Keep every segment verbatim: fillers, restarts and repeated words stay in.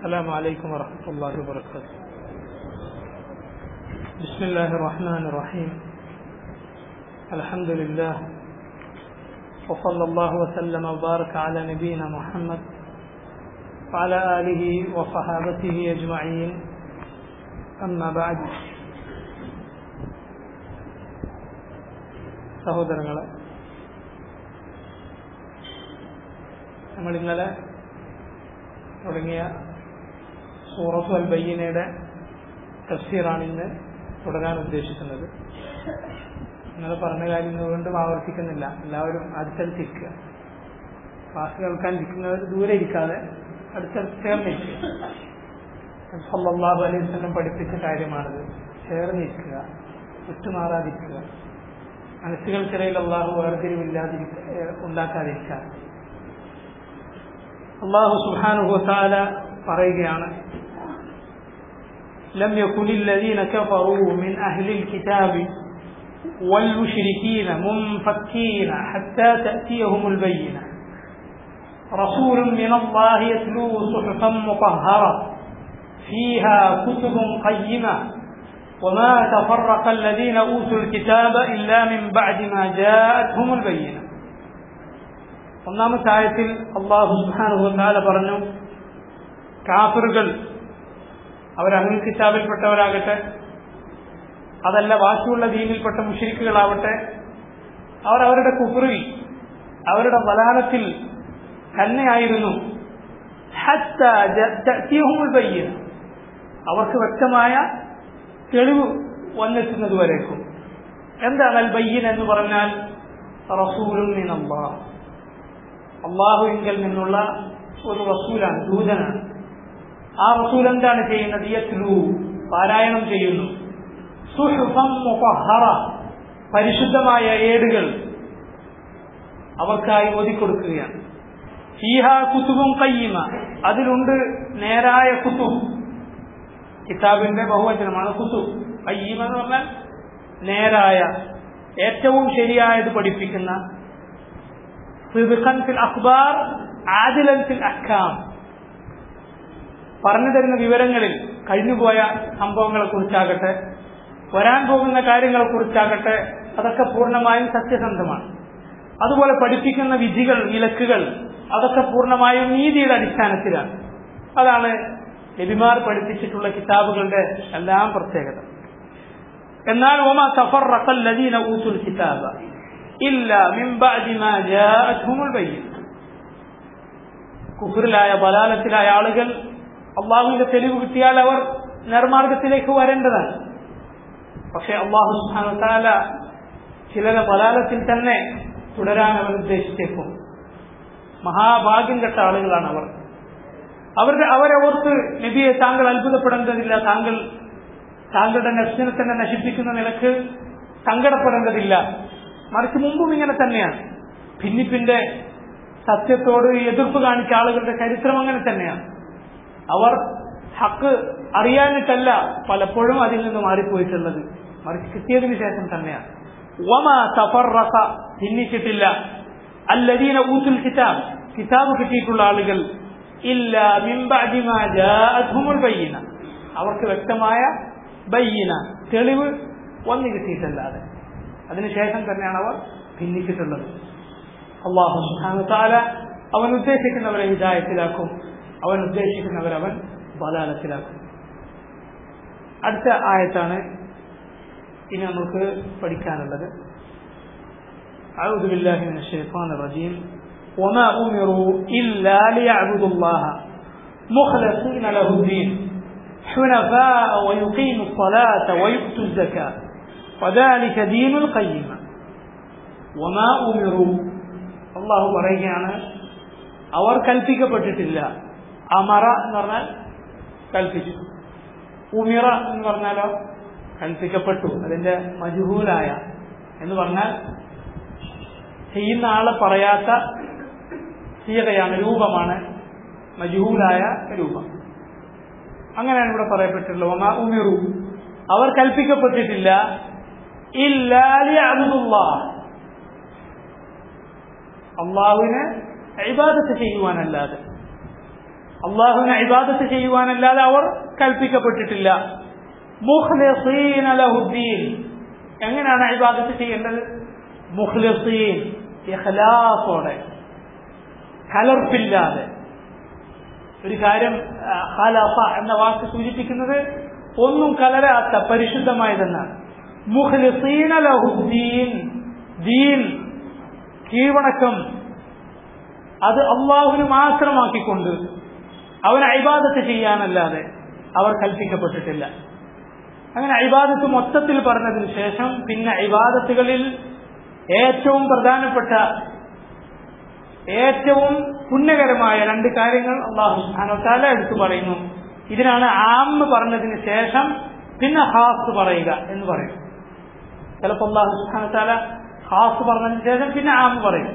السلام عليكم ورحمة الله وبركاته. بسم الله الرحمن الرحيم. الحمد لله وصلى الله وسلم وبارك على نبينا محمد وعلى آله وصحابته أجمعين. أما بعد. സഹോദരങ്ങളെ, നമ്മൾ ഇന്നലെ തുടങ്ങിയ സൂറത്തു അൽ ബയ്യിനയുടെ തഫ്സീറാണ് ഇന്ന് തുടരാൻ ഉദ്ദേശിക്കുന്നത്. ഇന്നലെ പറഞ്ഞ കാര്യം വീണ്ടും ആവർത്തിക്കുന്നില്ല. എല്ലാവരും അടുത്തടുത്തിരിക്കുക. ക്ലാസ് കേൾക്കാൻ ഇരിക്കുന്നവർ ദൂരെ ഇരിക്കാതെ അടുത്തടുത്ത് ചേർന്നിരിക്കുക. സല്ലല്ലാഹു അലൈഹി വസല്ലം പഠിപ്പിച്ച കാര്യമാണത്. ചേർന്നിരിക്കുക, വിട്ടുമാറാതിരിക്കുക, മനസ്സുകൾക്കിടയിൽ അള്ളാഹു വേർതിരിവില്ലാതിരിക്ക ഉണ്ടാക്കാതിരിക്കുക. അല്ലാഹു സുബ്ഹാനഹു വ തആല പറയുകയാണ്, ലം യകുനിൽ ലദീന കഫറൂ മിൻ അഹ്ലിൽ കിതാബി വൽ മുശ്രികീന മുൻഫക്കീന ഹത്താ തഅതിയഹുമുൽ ബയ്യിന റസൂലുൻ മിനല്ലാഹി യത്ലൂ സുഹഫൻ മുതഹ്ഹറ ഫീഹാ കുതുബുൻ ഖയ്യിമ وما تفرق الذين أوتوا الكتاب إلا من بعد ما جاءتهم البينة. ഒന്നാമത്തെ ആയത്തിൽ അല്ലാഹു സുബ്ഹാനഹു വ തആല പറഞ്ഞു, കാഫിറുകൾ, അവർ അഹ്ലുൽ കിതാബിൽപ്പെട്ടവരാകട്ടെ, അതല്ല ബാക്കിയുള്ള ദീനിൽപ്പെട്ട മുശ്രിക്കുകളാവട്ടെ, അവർ അവരുടെ കുഫ്റിൽ, അവരുടെ വലാലത്തിൽ തന്നെയായിരുന്നു. ഹത്താ തഅതിയഹുമുൽ ബയ്യിന, അവർക്ക് വ്യക്തമായ തെളിവ് വന്നെത്തുന്നത് വരേക്കും. എന്താണ് അൽ ബയ്യിന എന്ന് പറഞ്ഞാൽ? റസൂലുൻ മിനല്ലാഹ്, അള്ളാഹുവിങ്കൽ നിന്നുള്ള ഒരു റസൂലാണ്, ദൂതനാണ്. ആ റസൂൽ എന്താണ് ചെയ്യുന്നത്? യത്ലൂ, പാരായണം ചെയ്യുന്നു. സുഹുഫൻ മുതഹ്ഹറ, പരിശുദ്ധമായ ഏടുകൾ അവർക്കായി ഓതിക്കൊടുക്കുകയാണ്. ഫീഹാ കുതുബുൻ ഖയ്യിമ, അതിലുണ്ട് നേരായ കുതുബ്. കിതാബിന്റെ ബഹുവചനമാണ് കുതുബ്. ഖയ്യിമ എന്ന് പറഞ്ഞാൽ നേരായ, ഏറ്റവും ശരിയായത് പഠിപ്പിക്കുന്ന. സിദ്ഖൻ ഫിൽ അഖ്ബാർ ആദിലൻ ഫിൽ അഹ്കാം, പറഞ്ഞു തരുന്ന വിവരങ്ങളിൽ കഴിഞ്ഞുപോയ സംഭവങ്ങളെ കുറിച്ചാകട്ടെ, വരാൻ പോകുന്ന കാര്യങ്ങളെ കുറിച്ചാകട്ടെ, അതൊക്കെ പൂർണ്ണമായും സത്യസന്ധമാണ്. അതുപോലെ പഠിപ്പിക്കുന്ന വിധികൾ, വിലക്കുകൾ, അതൊക്കെ പൂർണ്ണമായും നീതിയുടെ അടിസ്ഥാനത്തിലാണ്. അതാണ് നബിമാർ പഠിപ്പിച്ചിട്ടുള്ള കിതാബുകളുടെ എല്ലാം പ്രത്യേകത. എന്നാൽ വമാ തഫറഖൽ ലദീന ഊതുൽ കിതാബ ഇല്ലാ മിൻ ബഅദി മാ ജാഅത്ഹുമുൽ ബയ്യിന. കുഫ്റിലായ, ബലാലത്തിലായ ആളുകൾ അള്ളാഹുവിന്റെ തെളിവ് കിട്ടിയാൽ അവർ നേർമാർഗത്തിലേക്ക് വരേണ്ടതാണ്. പക്ഷെ അള്ളാഹു സുബ്ഹാനഹു വ തആല ചിലരെ ബലാലത്തിൽ തന്നെ തുടരാൻ അവർ ഉദ്ദേശിച്ചേക്കും. മഹാഭാഗ്യം കെട്ട ആളുകളാണ് അവർ. അവരുടെ അവരെ ഓർത്ത് നബിയെ താങ്കൾ അത്ഭുതപ്പെടേണ്ടതില്ല, താങ്കൾ താങ്കളുടെ നഫ്സിനെ തന്നെ നശിപ്പിക്കുന്ന നിലക്ക് സങ്കടപ്പെടേണ്ടതില്ല. മറിച്ച് മുമ്പും ഇങ്ങനെ തന്നെയാണ്. ഭിന്നിപ്പിന്റെ സത്യത്തോട് എതിർപ്പ് കാണിച്ച ആളുകളുടെ ചരിത്രം അങ്ങനെ തന്നെയാണ്. അവർ ഹക്ക് അറിയാനിട്ടല്ല പലപ്പോഴും അതിൽ നിന്ന് മാറിപ്പോയിട്ടുള്ളത്, മറിച്ച് കിട്ടിയതിനു ശേഷം തന്നെയാണ്. വമാ തഫറഖ, ഭിന്നിച്ചിട്ടില്ല, അല്ലദീന ഊതുൽ കിതാബ്, കിതാബ് കിട്ടിയിട്ടുള്ള ആളുകൾ, ഇല്ലാ മിൻ ബഅദി മാ ജാഅത്ഹുമുൽ ബയ്യിന, അവർക്ക് വ്യക്തമായ ബയ്യിന, തെളിവ് വന്നു കിട്ടിയിട്ടല്ലാതെ. അതിനുശേഷം തന്നെയാണ് അവർ ഭിന്നിച്ചിട്ടുള്ളത്. അല്ലാഹു സുബ്ഹാനഹു വ തആല അവൻ ഉദ്ദേശിക്കുന്നവരെ ഹിദായത്തിലാക്കും, അവൻ ഉദ്ദേശിക്കുന്നവരെ അവൻ ബലാലത്തിലാക്കും. അടുത്ത ആയത്താണ് ഇനി നമുക്ക് പഠിക്കാനുള്ളത്. അഊദു ബില്ലാഹി മിനശ് ശൈത്വാനിർ റജീം. വമാ ഉമിറൂ ഇല്ലാ ലിയഅ്ബുദുല്ലാഹ മുഖ്ലിസീന ലഹുദ്ദീൻ ഹുനഫാഅ വയുഖീമുസ് സ്വലാത്ത വയുഅ്തുസ് സകാത്ത വദാലിക ദീനുൽ ഖയ്യിമ. വമാ ഉമിറൂ, അല്ലാഹു പറയുകയാണ്, അവർ കൽപ്പിക്കപ്പെട്ടിട്ടില്ല. അമറ എന്ന് പറഞ്ഞാൽ കൽപ്പിച്ചു, ഉമിറ എന്ന് പറഞ്ഞാലോ കൽപ്പിക്കപ്പെട്ടു. അതിന്റെ മജ്ഹൂലായ എന്ന് പറഞ്ഞാൽ ചെയ്യുന്ന ആളെ പറയാത്ത സീഗയാണ്, രൂപമാണ് മജ്ഹൂലായ രൂപം. അങ്ങനെയാണ് ഇവിടെ പറയപ്പെട്ടിട്ടുള്ളത്. വമാ ഉമിറു, അവർ കൽപ്പിക്കപ്പെട്ടിട്ടില്ല ഇല്ലാ ലിയഅ്ബുദുല്ലാഹ്, അള്ളാഹുവിനെ ഇബാദത്ത് ചെയ്യുവാനല്ലാതെ. അള്ളാഹുവിനെ ഇബാദത്ത് ചെയ്യുവാനല്ലാതെ അവർ കൽപ്പിക്കപ്പെട്ടിട്ടില്ല. മുഖ്ലിസീന ലഹുദ്ദീൻ, എങ്ങനെയാണ് ഇബാദത്ത് ചെയ്യേണ്ടത്? മുഖ്ലിസീൻ, ഇഖ്ലാസോടെ, കലർപ്പില്ലാതെ. ഒരു കാര്യം ഖലസ എന്ന വാക്ക് സൂചിപ്പിക്കുന്നത് ഒന്നും കലരാത്ത പരിശുദ്ധമായതെന്നാണ്. മുഖ്ലിസീന ലഹുദ്ദീൻ, ദീൻ കീഴ്വണക്കം അത് അള്ളാഹുവിന് മാത്രമാക്കിക്കൊണ്ട് അവനെ ഇബാദത്ത് ചെയ്യാനല്ലാതെ അവർ കൽപ്പിക്കപ്പെട്ടിട്ടില്ല. അങ്ങനെ ഇബാദത്ത് മൊത്തത്തിൽ പറഞ്ഞതിന് ശേഷം പിന്നെ ഇബാദത്തുകളിൽ ഏറ്റവും പ്രധാനപ്പെട്ട ഏറ്റവും പുണ്യകരമായ രണ്ട് കാര്യങ്ങൾ അല്ലാഹു സുബ്ഹാനഹു വ തആല എടുത്തു പറയുന്നു. ഇതിനാണ് ആം പറഞ്ഞതിന് ശേഷം പിന്നെ ഖാസ് പറയുക എന്ന് പറയും. ചിലപ്പോൾ അല്ലാഹു സുബ്ഹാനഹു വ തആല ഖാസ് പറഞ്ഞതിന് ശേഷം പിന്നെ ആം പറയും.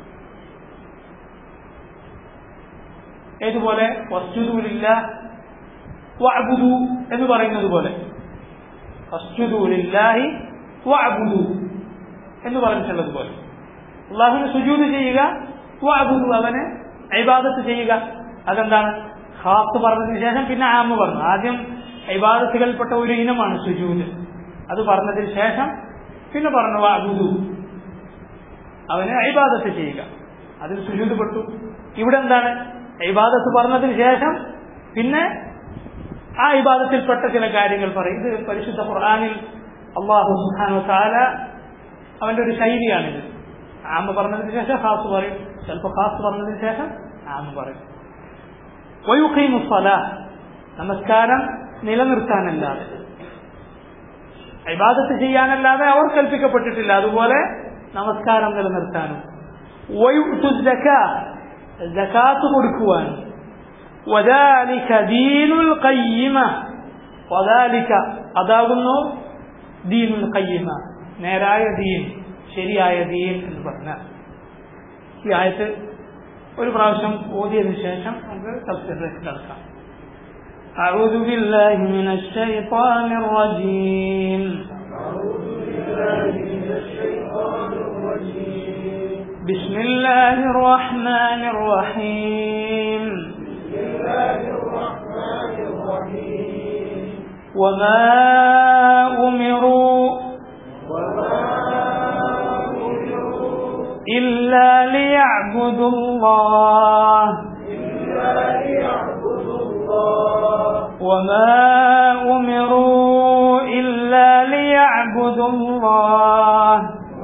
ഏതുപോലെ വസ്ജുദു ലില്ലാഹി വഅബ്ദു എന്ന് പറയുന്നത് പോലെ വസ്ജുദു ലില്ലാഹി വഅബ്ദു എന്ന് പറഞ്ഞിട്ടുള്ളത് പോലെ അല്ലാഹുവിന് സുജൂദ് ചെയ്യുക, വഅബ്ദു അവനെ ഇബാദത്ത് ചെയ്യുക. അതെന്താണ്? ഖാസ് പറഞ്ഞതിന് ശേഷം പിന്നെ ആം പറഞ്ഞു. ആദ്യം ഇബാദത്തുകൾപ്പെട്ട ഒരു ഇനമാണ് സുജൂദ്. അത് പറഞ്ഞതിന് ശേഷം പിന്നെ പറഞ്ഞു വഅബ്ദു അവനെ ഇബാദത്ത് ചെയ്യുക. അതിൽ സുജൂദ് പെട്ടു. ഇവിടെ എന്താണ്? ഇബാദത്ത് പറഞ്ഞതിന് ശേഷം പിന്നെ ആ ഇബാദത്തിൽപ്പെട്ട ചില കാര്യങ്ങൾ പറയും. ഇത് പരിശുദ്ധ ഖുർആനിൽ അല്ലാഹു സുബ്ഹാനഹു വ തആല അവന്റെ ഒരു ശൈലിയാണിത്. ആം പറഞ്ഞതിന് ശേഷം ഖാസ് പറയും, ചിലപ്പോൾ ഖാസ് പറഞ്ഞതിന് ശേഷം ആം പറയും. വയുഖീമു സ്വലാഹ്, നമസ്കാരം നിലനിർത്താനല്ലാതെ ഇബാദത്ത് ചെയ്യാനല്ലാതെ അവർ കൽപ്പിക്കപ്പെട്ടിട്ടില്ല. അതുപോലെ നമസ്കാരം നിലനിർത്താനും. വയുഅ്തു സകാത്ത്, സകാത്ത് കൊടുക്കുവാൻ. വദാലിക ദീനുൽ ഖയ്യിമ, വദാലിക അതാകുന്നു ദീനുൽ ഖയ്യിമ, നേരായ ദീൻ, ശരിയായ ദീൻ എന്ന് പറഞ്ഞാൽ. ഈ ആയത്ത് ഒരു പ്രാവശ്യം ഓതിയതിനു ശേഷം നമുക്ക് തഫ്സീറിലേക്ക് കടക്കാം. أعوذ بالله من الشيطان الرجيم بسم الله الرحمن الرحيم وما أمروا إلا ليعبدوا الله وما أمروا إلا ليعبدوا الله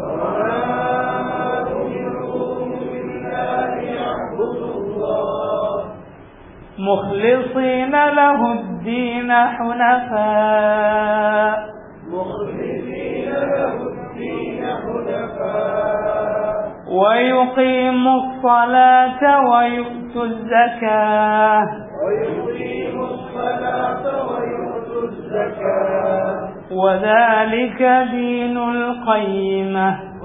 مخلصين له الدين حنفاء ويقيموا الصلاة ويؤتوا الزكاة وذلك دين القيمة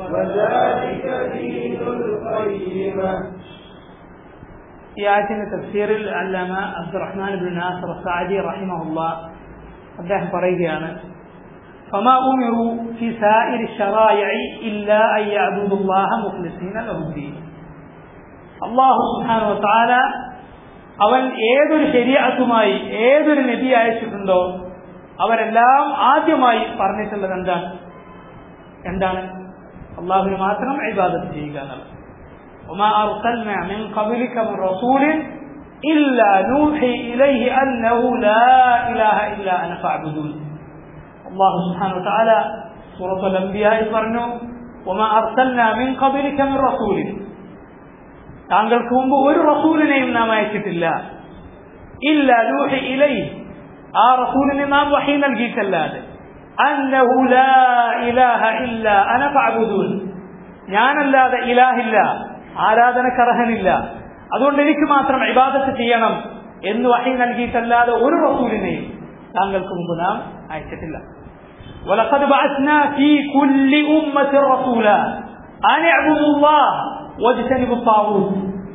ഈ ആയത്തിന്റെ തഫ്സീറിൽ അല്ലാമ അബ്ദുറഹ്മാൻ ഇബ്നു നാസിർ അസ്സഅദി റഹിമഹുല്ലാഹ് അദ്ദേഹം പറയുകയാണ്, فما أمروا في سائر الشرائع إلا أن يعبدوا الله مخلصين له الدين. അല്ലാഹു സുബ്ഹാനഹു വ തആല അവൻ ഏതൊരു ശരീഅത്തുമായി ഏതൊരു നബി അയച്ചിട്ടുണ്ടോ അവരെല്ലാം ആദ്യമായി പറഞ്ഞിട്ടുള്ളത് എന്താണ് എന്താണ് അല്ലാഹുവിനെ മാത്രം ഇബാദത്ത് ചെയ്യുക എന്നുള്ളത്. وما أرسلنا من قبلك من رسول إلا نوحي إليه أنه لا إله إلا أنا فاعبدون. الله سبحانه وتعالى سورة الأنبياء പറഞ്ഞു وما أرسلنا من قبلك من رسول, താങ്കൾക്ക് മുമ്പ് ഒരു റസൂലിനെയും നാം അയച്ചിട്ടില്ല. ഇല്ല നൂഹി ഇലൈഹി, ആ റസൂലിനെ നാം വഹി നൽകിയിട്ടല്ലാതെ. അന്നഹു ലാ ഇലാഹ ഇല്ല അന ഫഅബ്ദൂൻ, ഞാനല്ലാതെ ഇലാഹില്ല, ആരാധനക്കർഹനില്ല, അതുകൊണ്ട് എനിക്ക് മാത്രം ഇബാദത്ത് ചെയ്യണം എന്ന് വഹി നൽകിയിട്ടല്ലാതെ ഒരു റസൂലിനെയും താങ്കൾക്ക് മുമ്പ് നാം അയച്ചിട്ടില്ല. വലഖദ് ബഅസ്നാ ഫീ കുല്ലി ഉമ്മത്തിൻ റസൂലാ അൻ ഇഅ്ബുദുല്ലാഹ വജ്തനിബു ത്വാഗൂത്ത്,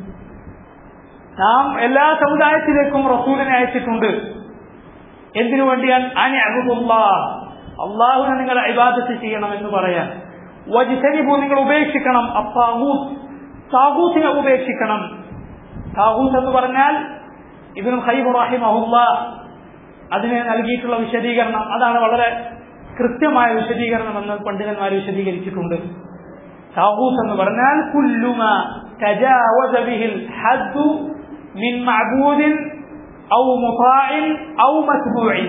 നാം എല്ലാ സമുദായത്തിലേക്കും റസൂലിനെ അയച്ചിട്ടുണ്ട്. എന്തിനു വേണ്ടിയാണ്? അൻ ഇഅ്ബുദുല്ലാഹ, അല്ലാഹുവിനെ നിങ്ങൾ ഇബാദത്ത് ചെയ്യണം എന്ന് പറയാൻ. വജ്തനിബു, നിങ്ങൾ ഉപേക്ഷിക്കണം, അത്വാഗൂത്ത്, താഗൂത്തിനെ ഉപേക്ഷിക്കണം. താഗൂത്ത് എന്ന് പറഞ്ഞാൽ ഇബ്നു ഖയ്യിം റഹിമഹുല്ലാഹ് അതിന് നൽകിയിട്ടുള്ള വിശദീകരണം അതാണ് വളരെ കൃത്യമായ വിശദീകരണം എന്ന് പണ്ഡിതന്മാർ വിശദീകരിച്ചിട്ടുണ്ട്. താഗൂത്ത് എന്ന് പറഞ്ഞാൽ കുല്ലുമാ തജാവസ ബിഹിൽ ഹദ്ദു മിൻ മഅബൂദിൻ ഔ മുതാഇൻ ഔ മത്ബൂഇൻ.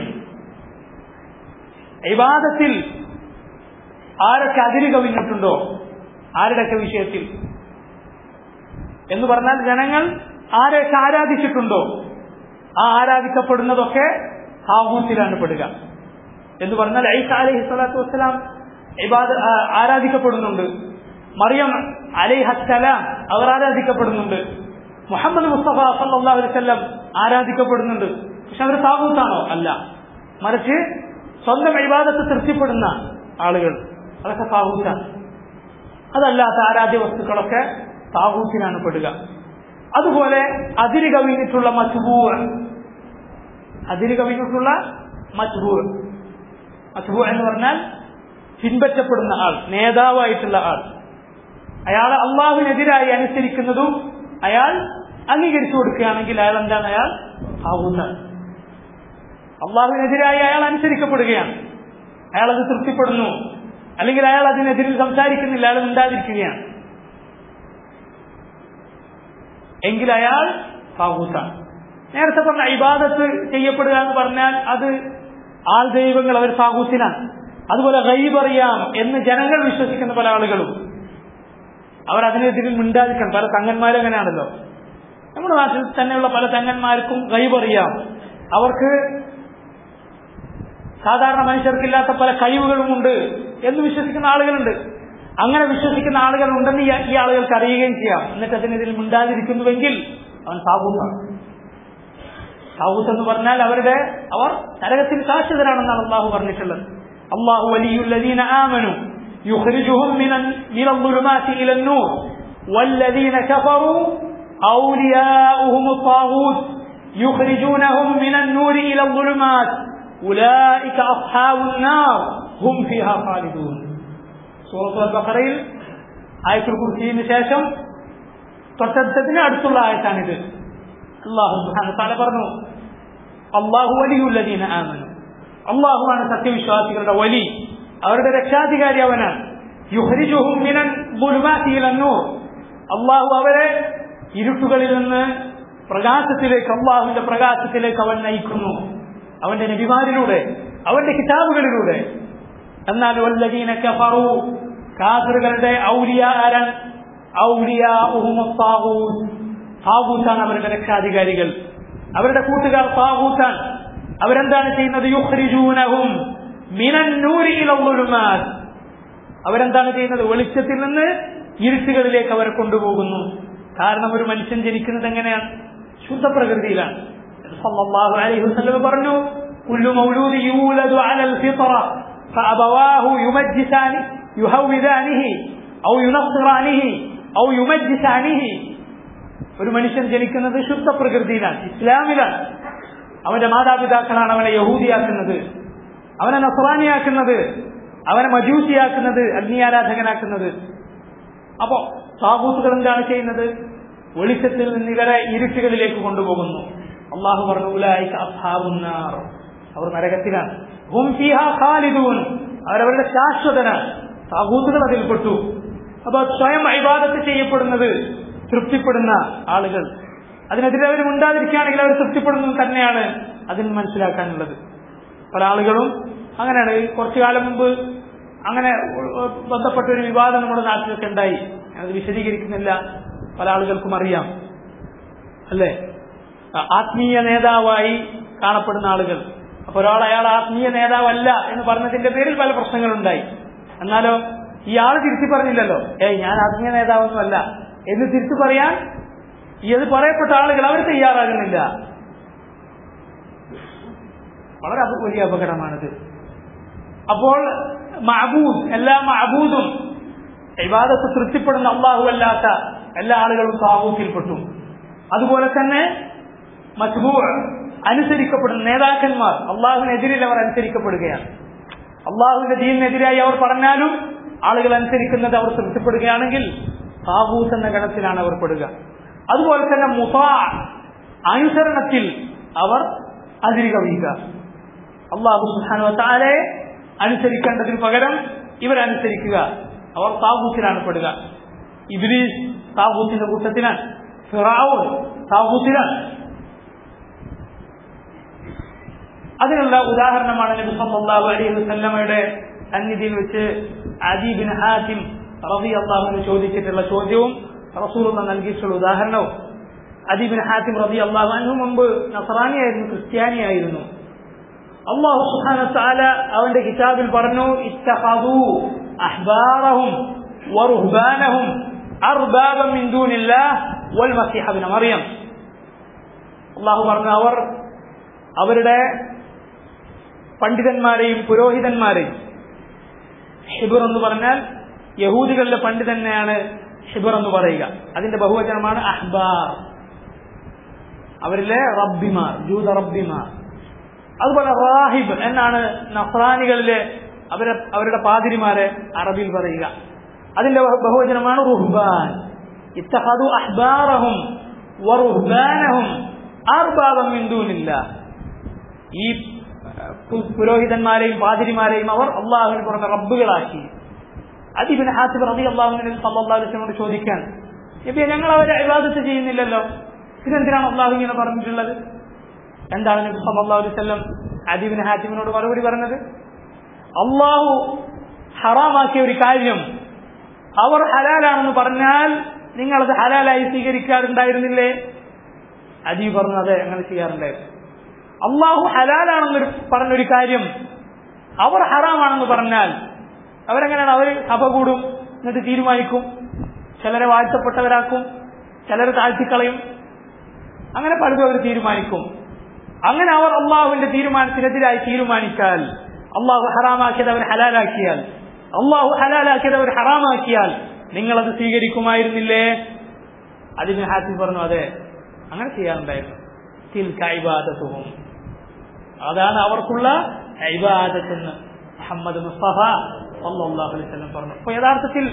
ഇബാദത്തിൽ ആരൊക്കെ അതിര് കവിഞ്ഞിട്ടുണ്ടോ, ആരുടെയൊക്കെ വിഷയത്തിൽ എന്ന് പറഞ്ഞാൽ ജനങ്ങൾ ആരെയൊക്കെ ആരാധിച്ചിട്ടുണ്ടോ ആ ആരാധിക്കപ്പെടുന്നതൊക്കെ താഗൂത്തിലാണ് പെടുക. എന്ന് പറഞ്ഞാൽ ഈസ അലൈഹി സ്വലാത്തു വസ്സലാം ഇബാദ ആരാധിക്കപ്പെടുന്നുണ്ട്, മറിയം അലൈഹസ്സലാം അവർ ആരാധിക്കപ്പെടുന്നുണ്ട്, മുഹമ്മദ് മുസ്തഫ സല്ലല്ലാഹു അലൈഹി വസല്ലം ആരാധിക്കപ്പെടുന്നുണ്ട്. പക്ഷെ അവർ താഗൂത്താണോ? അല്ല, മറിച്ച് സ്വന്തം ഇബാദത്ത് തൃപ്തിപ്പെടുന്ന ആളുകൾ അതൊക്കെ താഗൂത്താണ്. അതല്ലാത്ത ആരാധ്യ വസ്തുക്കളൊക്കെ താഗൂത്തിലാണ് പെടുക. അതുപോലെ അതിര് കവിഞ്ഞിട്ടുള്ള മത്ബൂഅ്, അതിര് കവിഞ്ഞിട്ടുള്ള മത്ബൂഅ് മത്ബൂഅ് എന്ന് പറഞ്ഞാൽ പിൻപറ്റപ്പെടുന്ന ആൾ, നേതാവായിട്ടുള്ള ആൾ. അയാൾ അള്ളാഹുവിനെതിരായി അനുസരിക്കുന്നതും അയാൾ അംഗീകരിച്ചു കൊടുക്കുകയാണെങ്കിൽ അയാൾ എന്താണ്? അയാൾ താഗൂത്താണ്. അള്ളാഹുവിനെതിരായി അയാൾ അനുസരിക്കപ്പെടുകയാണ്, അയാൾ അത് തൃപ്തിപ്പെടുന്നു, അല്ലെങ്കിൽ അയാൾ അതിനെതിരിൽ സംസാരിക്കുന്നില്ല, അയാൾ മിണ്ടാതിരിക്കുകയാണ്, എങ്കിൽ അയാൾ താഗൂത്താണ്. നേരത്തെ പറഞ്ഞ ഇബാദത്ത് ചെയ്യപ്പെടുക എന്ന് പറഞ്ഞാൽ അത് ആൾ ദൈവങ്ങൾ, അവർ താഗൂത്തിനാണ്. അതുപോലെ ഗൈബ് അറിയാം എന്ന് ജനങ്ങൾ വിശ്വസിക്കുന്ന പല ആളുകളും അവർ അതിനെതിരിൽ മിണ്ടാതിരിക്കണം. പല തങ്ങന്മാരും അങ്ങനെയാണല്ലോ. നമ്മുടെ നാട്ടിൽ തന്നെയുള്ള പല തങ്ങന്മാർക്കും ഗൈബ് അറിയാം, അവർക്ക് സാധാരണ മനുഷ്യർക്കില്ലാത്ത പല കഴിവുകളുമുണ്ട് എന്ന് വിശ്വസിക്കുന്ന ആളുകളുണ്ട്. അങ്ങനെ വിശ്വസിക്കുന്ന ആളുകൾ ഉണ്ടെന്ന് ഈ ആളുകൾക്ക് അറിയുകയും ചെയ്യാം, എന്നിട്ട് അതിനെതിരിൽ മിണ്ടാതിരിക്കുന്നുവെങ്കിൽ അവൻ താഗൂത്താണ്. താഗൂത്ത് എന്ന് പറഞ്ഞാൽ അവരുടെ അവർ നരകത്തിൽ ശാശ്വതരാണെന്നാണ് അള്ളാഹു പറഞ്ഞിട്ടുള്ളത്. അല്ലാഹു വലിയുല്ലദീന ആമനു യുഖ്രിജുഹും മിനൽ മിനൽ-ളുലുമാതി ഇലൻ-നൂർ വല്ലദീന കഫറു ഔലിയാഉഹും അത്ത്-താഗൂത്ത് യുഖ്രിജൂനഹും മിനൻ-നൂരി ഇലൽ-ളുലുമാത് ഉലൈക അസ്ഹാബുൻ-നാർ ഹും ഫീഹാ ഖാലിദൂൻ. സൂറത്തുൽ ബഖറയിൽ ആയത്തുൽ കുർസിയിന് ശേഷം തൊട്ടടുത്തതിന് അടുത്തുള്ള ആയത്താണിത്. അല്ലാഹു സുബ്ഹാനഹു വ തആല പറഞ്ഞു, അല്ലാഹു വലിയുല്ലദീന ആമനു, അല്ലാഹുവാണ് സത്യവിശ്വാസികളുടെ വലി, അവരുടെ രക്ഷാധികാരി അവനാണ്. യുഖ്രിജുഹും മിനൽ ളുലുമാതി ഇലൻ-നൂർ, അല്ലാഹു അവരെ ഇരുട്ടുകളിൽ നിന്ന് പ്രകാശത്തിലേക്ക്, അല്ലാഹുവിന്റെ പ്രകാശത്തിലേക്ക് അവൻ നയിക്കുന്നു, അവന്റെ നബിമാരിലൂടെ, അവന്റെ കിതാബുകളിലൂടെ. എന്നാൽ വല്ലദീന കഫറു, കാഫിറുകളുടെ ഔലിയാ ആരാണ്? ഔലിയാഉഹും അത്ത്-താഗൂത്ത്, താഗൂത്താണ് അവരുടെ രക്ഷാധികാരികൾ, അവരുടെ കൂട്ടുകാർ താഗൂത്താണ്. അവരെന്താണ് ചെയ്യുന്നത്? യുഖ്രിജൂനഹും മിനൻ-നൂരി ഇലൽ-ളുലുമാത്, അവരെന്താണ് ചെയ്യുന്നത്? വെളിച്ചത്തിൽ നിന്ന് ഇരുട്ടുകളിലേക്ക് അവരെ കൊണ്ടുപോകുന്നു. കാരണം ഒരു മനുഷ്യൻ ജനിക്കുന്നത് എങ്ങനെയാണ്? ശുദ്ധ പ്രകൃതിയിലാണ്. സല്ലല്ലാഹു അലൈഹി വസല്ലം പറഞ്ഞു, കുല്ലു മൗലൂദി യൂലദു അലൽ ഫിത്ര ഫഅബവാഹു യുമജ്ജിസാനി യുഹവ്വിദാനിഹി ഔ യുനസ്സിറാനിഹി ഔ യുമജ്ജിസാനിഹി. ഒരു മനുഷ്യൻ ജനിക്കുന്നത് ശുദ്ധ പ്രകൃതിയിലാണ്, ഇസ്ലാമിലാണ്. അവന്റെ മാതാപിതാക്കളാണ് അവനെ യഹൂദിയാക്കുന്നത്, അവനെ നസ്രാനിയാക്കുന്നത്, അവനെ മജൂസിയാക്കുന്നത്, അഗ്നിയാരാധകനാക്കുന്നത്. അപ്പോ താഗൂത്തുകൾ എന്താണ് ചെയ്യുന്നത്? വെളിച്ചത്തിൽ നിന്ന് ഇവരെ ഇരുട്ടുകളിലേക്ക് കൊണ്ടുപോകുന്നു. അള്ളാഹു പറഞ്ഞു, ഉലൈക അസ്ഹാബുൻ-നാർ, അവർ നരകത്തിലാണ്. ഹും ഫീഹാ ഖാലിദൂൻ, അവരവരുടെ ശാശ്വതനാണ്. താഗൂത്തുകൾ അതിൽപ്പെട്ടു. അപ്പൊ സ്വയം ഇബാദത്ത് ചെയ്യപ്പെടുന്നത് തൃപ്തിപ്പെടുന്ന ആളുകൾ, അതിനെതിരെ അവർ ഉണ്ടാതിരിക്കുകയാണെങ്കിൽ അവർ തൃപ്തിപ്പെടുന്നത് തന്നെയാണ് അതിന് മനസ്സിലാക്കാനുള്ളത്. പല ആളുകളും അങ്ങനെയാണ്. കുറച്ചു കാലം മുമ്പ് അങ്ങനെ ബന്ധപ്പെട്ട ഒരു വിവാദം നമ്മുടെ നാട്ടിലൊക്കെ ഉണ്ടായി. അത് വിശദീകരിക്കുന്നില്ല, പല ആളുകൾക്കും അറിയാം അല്ലേ. ആത്മീയ നേതാവായി കാണപ്പെടുന്ന ആളുകൾ, അപ്പൊ ഒരാൾ അയാൾ ആത്മീയ നേതാവല്ല എന്ന് പറഞ്ഞതിന്റെ പേരിൽ പല പ്രശ്നങ്ങളുണ്ടായി. എന്നാലോ ഈ ആള് തിരിച്ചു പറഞ്ഞില്ലല്ലോ, ഏയ് ഞാൻ ആത്മീയ നേതാവൊന്നുമല്ല എന്ന് തിരിച്ചു പറയാൻ ഈ അത് പറയപ്പെട്ട ആളുകൾ അവർ തയ്യാറാകുന്നില്ല. വളരെ വലിയ അപകടമാണിത്. അപ്പോൾ മഅബൂദ്, എല്ലാ മഅബൂദും ഇബാദത്ത് തൃപ്തിപ്പെടുന്ന അല്ലാഹു അല്ലാത്ത എല്ലാ ആളുകളും താഗൂത്തിൽപ്പെട്ടു. അതുപോലെ തന്നെ മത്ബൂഅ്, അനുസരിക്കപ്പെടുന്ന നേതാക്കന്മാർ, അള്ളാഹുവിനെതിരിൽ അവർ അനുസരിക്കപ്പെടുകയാണ്. അള്ളാഹുവിന്റെ ദീനിനെതിരായി അവർ പറഞ്ഞാലും ആളുകൾ അനുസരിക്കുന്നത് അവർ തൃപ്തിപ്പെടുകയാണെങ്കിൽ താഗൂത്ത് എന്ന ഗണത്തിലാണ് അവർ പെടുക. അതുപോലെ തന്നെ മുതാഅ്, അനുസരണത്തിൽ അവർ അതിര് കവിയുക. അല്ലാഹു സുബ്ഹാനഹു വ തആലയെ അനുസരിക്കേണ്ടതിന് പകരം ഇവരനുസരിക്കുക. അവർ താഗൂത്തിലാണ് പെടുക. ഇബ്ലീസ് താഗൂത്തിന്റെ കൂട്ടത്തിലാണ്, ഫിറഔൻ താഗൂത്തിലാണ്. അതിനുള്ള ഉദാഹരണമാണ് നബി സല്ലല്ലാഹു അലൈഹി വസല്ലമയുടെ സന്നിധിയിൽ വെച്ച് അദീ ബിൻ ഹാത്തിം റളിയല്ലാഹു അൻഹു ചോദിച്ചിട്ടുള്ള ചോദ്യവും റസൂലുള്ളാഹി നൽകിയിട്ടുള്ള ഉദാഹരണവും. അദീ ബിൻ ഹാത്തിം റളിയല്ലാഹു അൻഹു മുമ്പ് നസ്രാനിയായിരുന്നു, ക്രിസ്ത്യാനിയായിരുന്നു. അല്ലാഹു സുബ്ഹാനഹു വ തആല അവന്റെ കിതാബിൽ പറഞ്ഞു, ഇത്തഖദൂ അഹ്ബാറഹും വറുഹ്ബാനഹും അർബാബൻ മിൻ ദൂനില്ലാഹ് വൽ മസീഹ ഇബ്നു മറിയം. അല്ലാഹു പറഞ്ഞു, അവർ അവരുടെ പണ്ഡിതന്മാരെയും പുരോഹിതന്മാരെയും, ഹിബ്ർ എന്ന് പറഞ്ഞാൽ യഹൂദികളുടെ പണ്ഡിതനെയാണ് ഹിബ്ർ എന്ന് പറയുക. അതിന്റെ ബഹുവചനമാണ് അഹ്ബാർ, അവരിലെ റബ്ബിമാർ, ജൂത റബ്ബിമാർ. അതുപോലെ റാഹിബ് എന്നാണ് നസ്രാനികളിലെ അവരെ അവരുടെ പാതിരിമാരെ അറബിയിൽ പറയുക. അതിന്റെ ബഹുവചനമാണ് റുഹ്ബാൻ. ഇത്തഖദു അഹ്ബാറഹും വറുഹ്ബാനഹും അർബാബൻ മിൻ ദൂനില്ലാഹ്. ഈ പുരോഹിതന്മാരെയും പാതിരിമാരെയും അവർ അള്ളാഹുവിന് പുറമെ റബ്ബുകളാക്കി. അദീ ബിൻ ഹാത്തിം റളിയല്ലാഹു അൻഹു സല്ലല്ലാഹു അലൈഹി വസല്ലമയോട് ചോദിക്കാൻ, നബിയെ ഞങ്ങൾ അവരെ ഇബാദത്ത് ചെയ്യുന്നില്ലല്ലോ, ഇതെന്തിനാണ് അള്ളാഹു ഇങ്ങനെ പറഞ്ഞിട്ടുള്ളത്? എന്താണ് നബി സല്ലല്ലാഹു അലൈഹി വസല്ലം അദീ ബിൻ ഹാത്തിമിനോട് മറുപടി പറഞ്ഞത്? അള്ളാഹു ഹറാമാക്കിയ ഒരു കാര്യം അവർ ഹലാലാണെന്ന് പറഞ്ഞാൽ നിങ്ങളത് ഹലാലായി സ്വീകരിക്കാറുണ്ടായിരുന്നില്ലേ? അദീ പറഞ്ഞു, അതെ, അങ്ങനെ ചെയ്യാറുണ്ടായിരുന്നു. അള്ളാഹു ഹലാലാണെന്നൊരു പറഞ്ഞൊരു കാര്യം അവർ ഹറാമാണെന്ന് പറഞ്ഞാൽ അവരെങ്ങനെയാണ്? അവർ സഭ കൂടും, എന്നിട്ട് തീരുമാനിക്കും. ചിലരെ വാഴ്ത്തപ്പെട്ടവരാക്കും, ചിലരെ താഴ്ത്തിക്കളയും, അങ്ങനെ പലതും അവർ തീരുമാനിക്കും. അങ്ങനെ അവർ അള്ളാഹുവിന്റെ തീരുമാനത്തിനെതിരായി തീരുമാനിച്ചാൽ, അള്ളാഹു ഹറാമാക്കിയത് അവർ ഹലാലാക്കിയാൽ, അള്ളാഹു ഹലാലാക്കിയത് അവർ ഹറാമാക്കിയാൽ നിങ്ങളത് സ്വീകരിക്കുമായിരുന്നില്ലേ? അതിന് ഹാസിം പറഞ്ഞു, അതെ, അങ്ങനെ ചെയ്യാറുണ്ടായിരുന്നു. തിൽക ഇബാദത്തുഹും, അതാണ് അവർക്കുള്ള ഇബാദത്തെന്ന് മുഹമ്മദ് മുസ്തഫ സല്ലല്ലാഹു അലൈഹി വസല്ലം പറഞ്ഞു. അപ്പോൾ യഥാർത്ഥത്തിൽ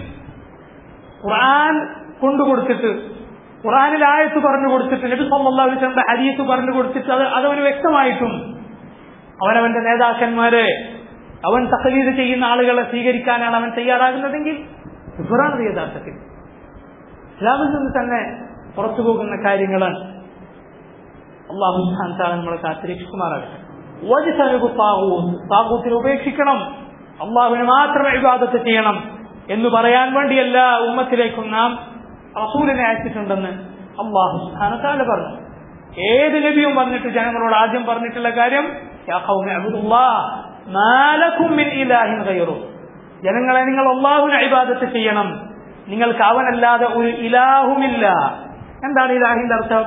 ഖുർആൻ കൊണ്ടുകൊടുത്തിട്ട്, ഖുർആനിൽ ആയത്ത് പറഞ്ഞു കൊടുത്തിട്ട്, നബി സല്ലല്ലാഹു അലൈഹി വസല്ലം ഹദീസ് പറഞ്ഞു കൊടുത്തിട്ട് അത് അതവന് വ്യക്തമായിട്ടും അവനവന്റെ നേതാക്കന്മാരെ, അവൻ തഖ്ലീദ് ചെയ്യുന്ന ആളുകളെ സ്വീകരിക്കാനാണ് അവൻ തയ്യാറാകുന്നതെങ്കിൽ ഇഫ്റാണ് യഥാർത്ഥത്തിൽ ഇസ്ലാമിൽ നിന്ന് തന്നെ പുറത്തു പോകുന്ന കാര്യങ്ങളാണ്. അല്ലാഹു സുബ്ഹാനഹു വ തആല നമ്മളെ കാത്തിരക്ഷിക്കുമാറാകട്ടെ. വജ്തനിബു താഗൂത്ത്, താഗൂത്തിനെ ഉപേക്ഷിക്കണം, അള്ളാഹുവിനെ മാത്രം ഇബാദത്ത് ചെയ്യണം എന്ന് പറയാൻ വേണ്ടി എല്ലാ ഉമ്മത്തിലേക്കും നാം റസൂലിനെ അയച്ചിട്ടുണ്ടെന്ന് അല്ലാഹു സുബ്ഹാനഹു വ തആല പറഞ്ഞു. ഏത് നബിയും വന്നിട്ട് ജനങ്ങളോട് ആദ്യം പറഞ്ഞിട്ടുള്ള കാര്യം, യാ ഖൗമി അബ്ദുല്ലാഹ് മാ ലക്കും മിൻ ഇലാഹിൻ ഗൈറുഹു, ജനങ്ങളെ നിങ്ങൾ അല്ലാഹുവിനെ ഇബാദത്ത് ചെയ്യണം, നിങ്ങൾക്ക് അവനല്ലാതെ ഒരു ഇലാഹുമില്ല. എന്താണ് ഇലാഹിന്റെ അർത്ഥം?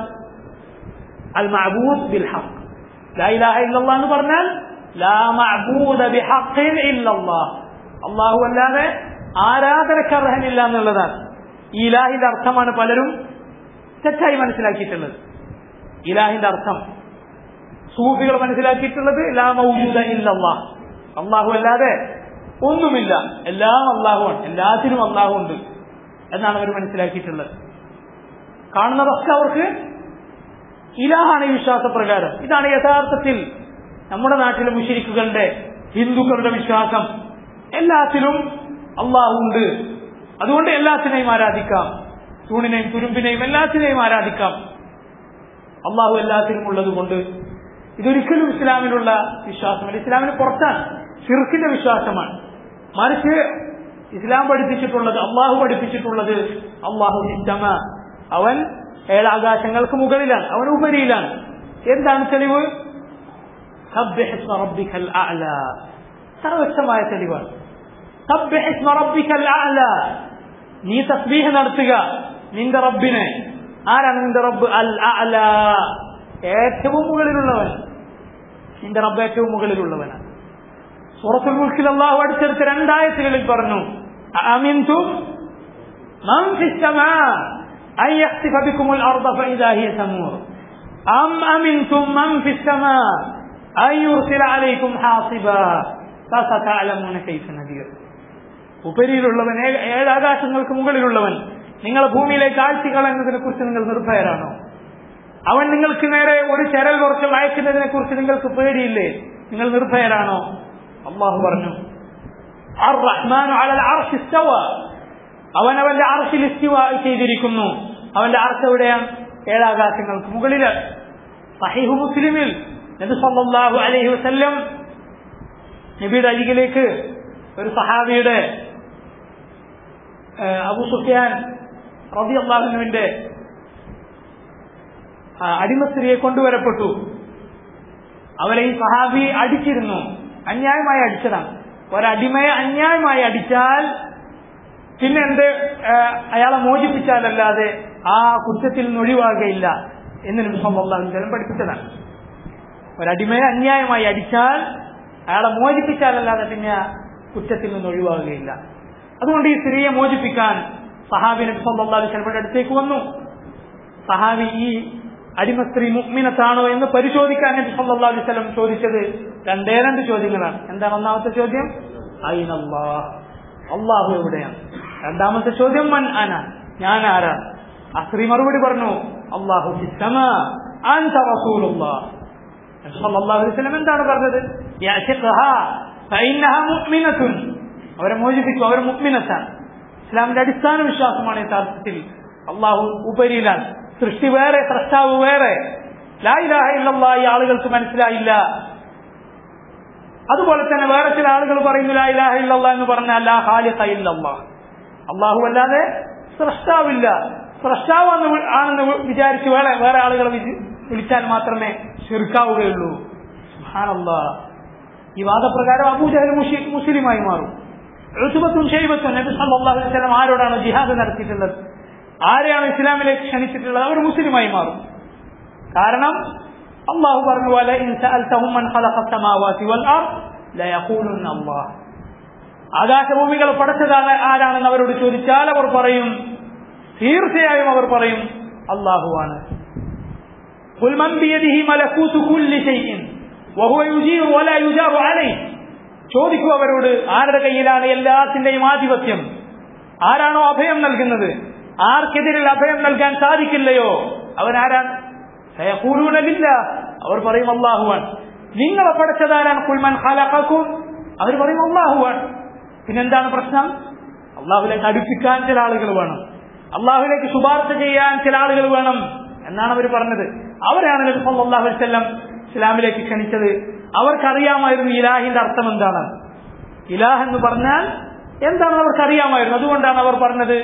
അൽ മഅബൂദ് ബിൽ ഹഖ്. ലാ ഇലാഹ ഇല്ലല്ലാഹ് എന്ന് പറഞ്ഞാൽ ലാ മഅബൂദ ബിഹഖിൻ ഇല്ലല്ലാഹ്, അല്ലാഹു അല്ലാതെ ആരാധനക്ക് അർഹനില്ല എന്നുള്ളതാണ്. ഈ ഇലാഹിന്റെ അർത്ഥമാണ് പലരും തെറ്റായി മനസ്സിലാക്കിയിട്ടുള്ളത്. ഇലാഹിന്റെ അർത്ഥം സൂഫികൾ മനസ്സിലാക്കിയിട്ടുള്ളത് ലാ മൗജൂദ ഇല്ലല്ലാഹ്, അല്ലാഹു അല്ലാതെ ഒന്നുമില്ല, എല്ലാം അല്ലാഹുവാണ്, എല്ലാത്തിനും അല്ലാഹു ഉണ്ട് എന്നാണ് അവർ മനസ്സിലാക്കിയിട്ടുള്ളത്. കാണുന്നതൊക്കെ അവർക്ക് ഇലാഹാണ് ഈ വിശ്വാസപ്രകാരം. ഇതാണ് യഥാർത്ഥത്തിൽ നമ്മുടെ നാട്ടിലെ മുശ്രിക്കുകളുടെ, ഹിന്ദുക്കളുടെ വിശ്വാസം. എല്ലാത്തിലും അള്ളാഹു ഉണ്ട്, അതുകൊണ്ട് എല്ലാത്തിനെയും ആരാധിക്കാം, തൂണിനെയും തുരുമ്പിനെയും എല്ലാത്തിനെയും ആരാധിക്കാം, അള്ളാഹു എല്ലാത്തിനും ഉള്ളത് കൊണ്ട്. ഇതൊരിക്കലും ഇസ്ലാമിലുള്ള വിശ്വാസമല്ല, ഇസ്ലാമിന് പുറത്താണ്, ശിർക്കിന്റെ വിശ്വാസമാണ്. മറിച്ച് ഇസ്ലാം പഠിപ്പിച്ചിട്ടുള്ളത്, അള്ളാഹു പഠിപ്പിച്ചിട്ടുള്ളത്, അള്ളാഹു നിശ്ചമ, അവൻ ഏഴാകാശങ്ങൾക്ക് മുകളിലാണ്, അവൻ ഉപരിയിലാണ്. എന്താണ് തെളിവ്? സബ്ബിഹ് ഇസ്മ റബ്ബിക്കൽ അഅ്ല, സർവ്വക്ഷമായ തെളിവാണ്. സബ്ബിഹ് ഇസ്മ റബ്ബിക്കൽ അഅ്ല, നീ തസ്ബീഹ് നടത്തുക നിന്റെ റബ്ബിനെ. ആരാണ് നിന്റെ റബ്ബ്? അൽ അഅ്ല, ഏറ്റവും മുകളിലുള്ളവൻ. നിന്റെ റബ്ബ് ഏറ്റവും മുകളിലുള്ളവനാണ്. സൂറത്തുൽ മുൽക്കിൽ അല്ലാഹു അടുത്തടുത്ത രണ്ടായത്തുകളിൽ പറഞ്ഞു, അഅമിൻതും മൻ ഫിസ് സമാ أن يخسف بكم الأرض فإذا هي تمور أم أمنتم من في السماء أن يرسل عليكم حاصبا فستعلمون كيف نذير. ഉപരിയിലുള്ളവൻ, ഏഴാകാശങ്ങൾക്ക് മുകളിലുള്ളവൻ നിങ്ങളെ ഭൂമിയിലേക്ക് ആഴ്ചകൾ എന്നതിനെ കുറിച്ച് നിങ്ങൾ നിർഭയരാണോ? അവൻ നിങ്ങൾക്ക് നേരെ ഒരു ചരൽ കുറച്ച് അയക്കുന്നതിനെ കുറിച്ച് നിങ്ങൾക്ക് പേടിയില്ലേ? നിങ്ങൾ നിർഭയരാണോ? അള്ളാഹു പറഞ്ഞു, അർ-റഹ്മാനു അലൽ അർശി ഇസ്തവ, അവൻ അവന്റെ അർശിൽ ഇസ്തിവ ചെയ്തിരിക്കുന്നു. അവന്റെ അർശ് എവിടെയാണ്? ഏഴാകാശങ്ങൾക്ക് മുകളിൽ. സഹീഹ് മുസ്ലിമിൽ നബി സല്ലല്ലാഹു അലൈഹി വസല്ലം നബിയുടെ അരികിലേക്ക് ഒരു സഹാബിയുടെ അബൂ സുഫിയാൻ റളിയല്ലാഹു അൻഹുവിന്റെ അടിമസ്ത്രീയെ കൊണ്ടുവരപ്പെട്ടു. അവരെ ഈ സഹാബി അടിച്ചിരുന്നു, അന്യായമായി അടിച്ചതാണ്. ഒരടിമയെ അന്യായമായി അടിച്ചാൽ പിന്നെ എന്ത് അയാളെ മോചിപ്പിച്ചാലല്ലാതെ ആ കുറ്റത്തിൽ നിന്ന് ഒഴിവാകുകയില്ല എന്ന് നബി സല്ലല്ലാഹു അലൈഹി വസല്ലം പഠിപ്പിച്ചതാണ്. ഒരടിമയെ അന്യായമായി അടിച്ചാൽ അയാളെ മോചിപ്പിച്ചാലല്ലാതെ പിന്നെ കുറ്റത്തിൽ നിന്ന് ഒഴിവാകുകയില്ല. അതുകൊണ്ട് ഈ സ്ത്രീയെ മോചിപ്പിക്കാൻ സഹാബി നബി സല്ലല്ലാഹു അലൈഹി വസല്ലമയുടെ അടുത്തേക്ക് വന്നു. സഹാബി ഈ അടിമ സ്ത്രീ മുഅ്മിനത്താണോ എന്ന് പരിശോധിക്കാൻ നബി സല്ലല്ലാഹു അലൈഹി വസല്ലം ചോദിച്ചത് രണ്ടേ രണ്ട് ചോദ്യങ്ങളാണ്. എന്താണ് ഒന്നാമത്തെ ചോദ്യം? അയ്നല്ലാഹ്, അല്ലാഹു എവിടെയാണ്? രണ്ടാമത്തെ ചോദ്യം മൻ അന, ഞാൻ ആരാണ്? ആ സ്ത്രീ മറുപടി പറഞ്ഞു, അല്ലാഹു ഫിസ്സമാ അൻത റസൂലുള്ളാഹ്. നബി സല്ലല്ലാഹു അലൈഹി വസല്ലം എന്താണ് പറഞ്ഞത്? യഅ്തിഖഹാ ഫഇന്നഹാ മുഅ്മിനത്തുൻ, അവരെ മോചിപ്പിച്ചു, അവർ മുഅ്മിനത്താണ്. ഇസ്ലാമിന്റെ അടിസ്ഥാന വിശ്വാസമാണ് യഥാർത്ഥത്തിൽ അള്ളാഹു ഉപരിയിലാണ്. സൃഷ്ടി വേറെ, സ്രഷ്ടാവ് വേറെ. ലാ ഇലാഹ ഇല്ലല്ലാഹ് ഈ ആളുകൾക്ക് മനസ്സിലായില്ല. അതുപോലെ തന്നെ വേറെ ചില ആളുകൾ പറയുന്നു ലാ ഇലാഹ ഇല്ലല്ലാഹ് എന്ന് പറഞ്ഞാൽ ലാ ഖാലിഖ ഇല്ലല്ലാഹ്, അള്ളാഹു അല്ലാതെ സ്രഷ്ടാവില്ല. സ്രഷ്ടാവ് ആണെന്ന് വിചാരിച്ച് വേറെ വേറെ ആളുകളെ വിളിച്ചാൽ മാത്രമേ ശിർക്കാവുകയുള്ളൂ. സുബ്ഹാനല്ലാഹ്. ഈ വാദപ്രകാരം അബൂജഹൽ മുസ്ലിമായി മാറും. ഉത്ബത്തും ഷൈബത്തും നബി സല്ലല്ലാഹു അലൈഹി വസല്ലം ആരോടാണ് ജിഹാദ് നടത്തിയിട്ടുള്ളത്, ആരെയാണ് ഇസ്ലാമിലേക്ക് ക്ഷണിച്ചിട്ടുള്ളത്, അവർ മുസ്ലിമായി മാറും. കാരണം അള്ളാഹു പറഞ്ഞു, വലഇൻ സഅൽതഹും മൻ ഖലഖ അസ്സമാവാതി വൽ അർദ് ലയഖൂലുന്ന അല്ലാഹ്, ആകാശഭൂമികൾ പടച്ചതാണ് ആരാണെന്ന് അവരോട് ചോദിച്ചാൽ അവർ പറയും, തീർച്ചയായും അവർ പറയും അല്ലാഹുവാണ്. ഖുൽ മൻ ബിയദിഹി മലകൂതു കുല്ലി ഷൈഇൻ വഹുവ യുജീറു വലാ യുജാറു അലൈഹി, ചോദിക്കൂ അവരോട്, ആരുടെ കയ്യിലാണ് എല്ലാത്തിന്റെയും ആധിപത്യം? ആരാണോ അഭയം നൽകുന്നത്, ആർക്കെതിരിൽ അഭയം നൽകാൻ സാധിക്കില്ലയോ അവനാരാണ്? സയഖൂലൂന ലില്ലാഹ്, അവർ പറയും അല്ലാഹുവാണ്. നിങ്ങളെ പടച്ചതാരാണ്? ഖുൽ മൻ ഖലഖകും, അവർ പറയും അല്ലാഹുവാണ്. പിന്നെന്താണ് പ്രശ്നം? അള്ളാഹുലേക്ക് അടുപ്പിക്കാൻ ചില ആളുകൾ വേണം, അള്ളാഹുലേക്ക് ശുപാർശ ചെയ്യാൻ ചില ആളുകൾ വേണം എന്നാണ് അവർ പറഞ്ഞത്. അവരാണ് നബി സല്ലല്ലാഹു അലൈഹി വസല്ലം ഇസ്ലാമിലേക്ക് ക്ഷണിച്ചത്. അവർക്കറിയാമായിരുന്നു ഇലാഹിന്റെ അർത്ഥം എന്താണ്. ഇലാഹ് എന്ന് പറഞ്ഞാൽ എന്താണെന്ന് അവർക്കറിയാമായിരുന്നു. അതുകൊണ്ടാണ് അവർ പറഞ്ഞത്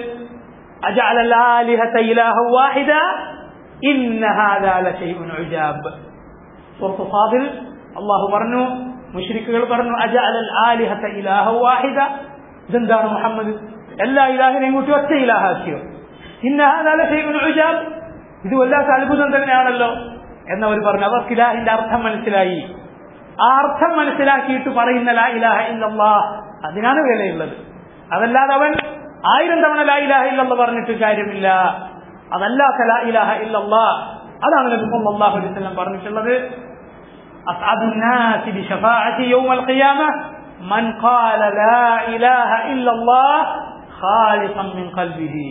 അജഅലൽ ആലിഹത ഇലാഹൻ വാഹിദ ഇന്ന ഹാദാ ലശൈഉൻ ഉജാബ്. സൂറത്ത് ഫാദിൽ അല്ലാഹു പറഞ്ഞു, മുശ്രിക്കുകൾ പറഞ്ഞു അജഅലൽ ആലിഹത ഇലാഹൻ വാഹിദ, ഇതെന്താണ് മുഹമ്മദ് എല്ലാ ഇലാഹിനെയും കൂട്ടി ഒറ്റ ഇലാഹാക്കിയോ? ഇന്ന ഹാദാ ലശൈഉൻ ഉജാബ്, ഇത് വല്ലാത്ത അത്ഭുതം തന്നെയാണല്ലോ എന്നവർ പറഞ്ഞു. അവർക്ക് ഇലാഹിന്റെ അർത്ഥം മനസ്സിലായി. ആ അർത്ഥം മനസ്സിലാക്കിയിട്ട് പറയുന്ന ലാ ഇലാഹ ഇല്ലല്ലാഹ്, അതിനാണ് വിലയുള്ളത്. അതല്ലാതെ അവൻ ആയിരം തവണ ലാ ഇലാഹ ഇല്ലല്ലാഹ് പറഞ്ഞിട്ട് കാര്യമില്ല. അതല്ലാത്ത ലാ ഇലാഹ ഇല്ലല്ലാഹ്, അതാണ് നബി സല്ലല്ലാഹു അലൈഹി വസല്ലം പറഞ്ഞിട്ടുള്ളത്. അസ്അദുൻ നാസി ബിശഫാഅതി യൗമൽ ഖിയാമ മൻ ഖാല ലാ ഇലാഹ ഇല്ലല്ലാഹ് ഖാലിസൻ മിൻ ഖൽബിഹി.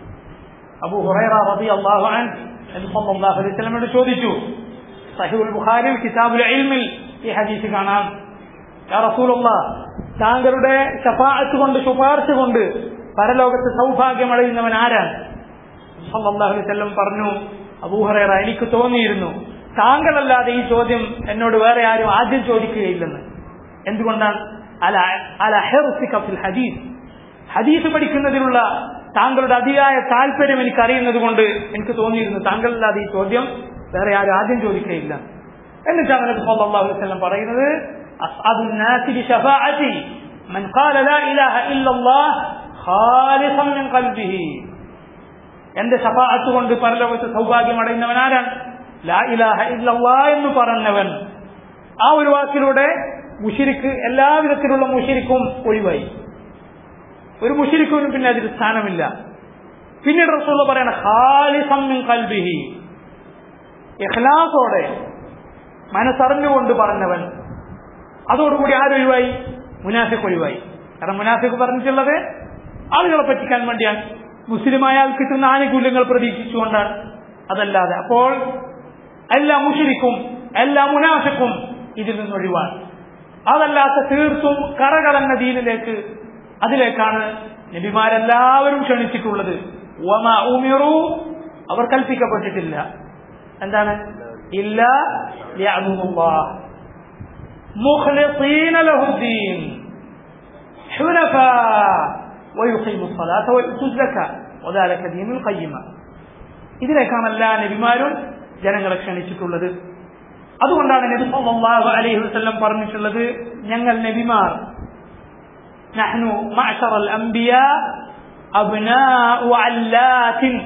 അബൂ ഹുറൈറ റളിയല്ലാഹു അൻഹു നബി സല്ലല്ലാഹു അലൈഹി വസല്ലമയോട് ചോദിച്ചു, സഹീഹുൽ ബുഖാരിയിൽ കിതാബുൽ ഇൽമിൽ ഈ ഹദീസ് കാണാം, യാ റസൂലല്ലാഹ്, താങ്കളുടെ ശഫാഅത്ത് കൊണ്ട്, ശുപാർശ കൊണ്ട് പരലോകത്ത് സൗഭാഗ്യമടയുന്നവൻ ആരാണ്? സല്ലല്ലാഹു അലൈഹി വസല്ലം പറഞ്ഞു, അബൂ ഹുറൈറ, എനിക്ക് തോന്നിയിരുന്നു താങ്കളല്ലാതെ ഈ ചോദ്യം എന്നോട് വേറെ ആരും ആദ്യം ചോദിക്കുകയില്ലെന്ന്. എന്തുകൊണ്ടാണ്? അല അല ഹിർസിക ഫിൽ ഹദീസ്, ഹദീസ് പഠിക്കുന്നതിലുള്ള താങ്കളുടെ അതിയായ താല്പര്യം എനിക്ക് അറിയുന്നത് കൊണ്ട് എനിക്ക് തോന്നിയിരുന്നു താങ്കളല്ലാതെ ഈ ചോദ്യം വേറെ ആരും ആദ്യം ചോദിക്കുകയില്ല. എന്നിട്ടാണ് നബി സല്ലല്ലാഹു അലൈഹി വസല്ലം പറയുന്നത്, അസ്അദുൻ നാസി ബിശഫാഅതി മൻ ഖാല ലാ ഇലാഹ ഇല്ലല്ലാഹ് ഖാലിസൻ മിൻ ഖൽബിഹി. എന്റെ ശഫാഅത്ത് കൊണ്ട് പരലോകത്ത് സൗഭാഗ്യം അടയുന്നവൻ ആരാണ്? ലാ ഇലാഹ ഇല്ലല്ലാഹ് എന്ന് പറഞ്ഞവൻ. ആ ഒരു വാക്കിലൂടെ മുശ്രിക്ക്, എല്ലാവിധത്തിലുള്ള മുശ്രിക്കും ഒഴിവായി. ഒരു മുശ്രിക്കിനും പിന്നെ അതിൽ സ്ഥാനമില്ല. പിന്നീട് റസൂലുള്ളാഹി പറയാണ് ഖാലിസൻ മിൻ ഖൽബിഹി, ഇഖ്ലാസോടെ മനസ്സറിഞ്ഞുകൊണ്ട് പറഞ്ഞവൻ. അതോടുകൂടി ആരൊഴിവായി? മുനാഫിഖ് ഒഴിവായി. കാരണം മുനാഫിഖ് പറഞ്ഞിട്ടുള്ളത് ആളുകളെ പറ്റിക്കാൻ വേണ്ടിയാണ്, മുസ്ലിമായാൽ കിട്ടുന്ന ആനുകൂല്യങ്ങൾ പ്രതീക്ഷിച്ചുകൊണ്ടാണ്, അതല്ലാതെ. അപ്പോൾ എല്ലാ മുശ്രിക്കും എല്ലാ മുനാഫിക്കും ഇതിൽ നിന്നൊഴിവാണ്. അതല്ലാത്ത തീർത്തും കറകളന്ന ദീനിലേക്ക് അതിലേക്കാണ് നബിമാരെല്ലാവരും ക്ഷണിച്ചിട്ടുള്ളത്. വമാ ഉമിറു, അവർ കൽപ്പിക്കപ്പെട്ടിട്ടില്ല. എന്താണ്? ഇല്ലാ ലിയഅ്ബുദുല്ലാഹ് മുഖ്ലിസീന ലഹുദ്ദീൻ ഹുനഫാ വയുഖീമുസ് സ്വലാത്ത വയുത്തുസ് സക്കാ വദാലിക ദീനുൽ ഖയ്യിമ. ഇതിലേക്കാണ് എല്ലാ നബിമാരും ജനങ്ങളെ ക്ഷണിച്ചിട്ടുള്ളത്. അതുകൊണ്ടാണ് നബി സല്ലല്ലാഹു അലൈഹി വസല്ലം പറഞ്ഞിട്ടുള്ളത്, ഞങ്ങൾ നബിമാർ നഹ്നു മഅ്ശറൽ അംബിയാ അബ്നാഉ അല്ലാത്തിൻ,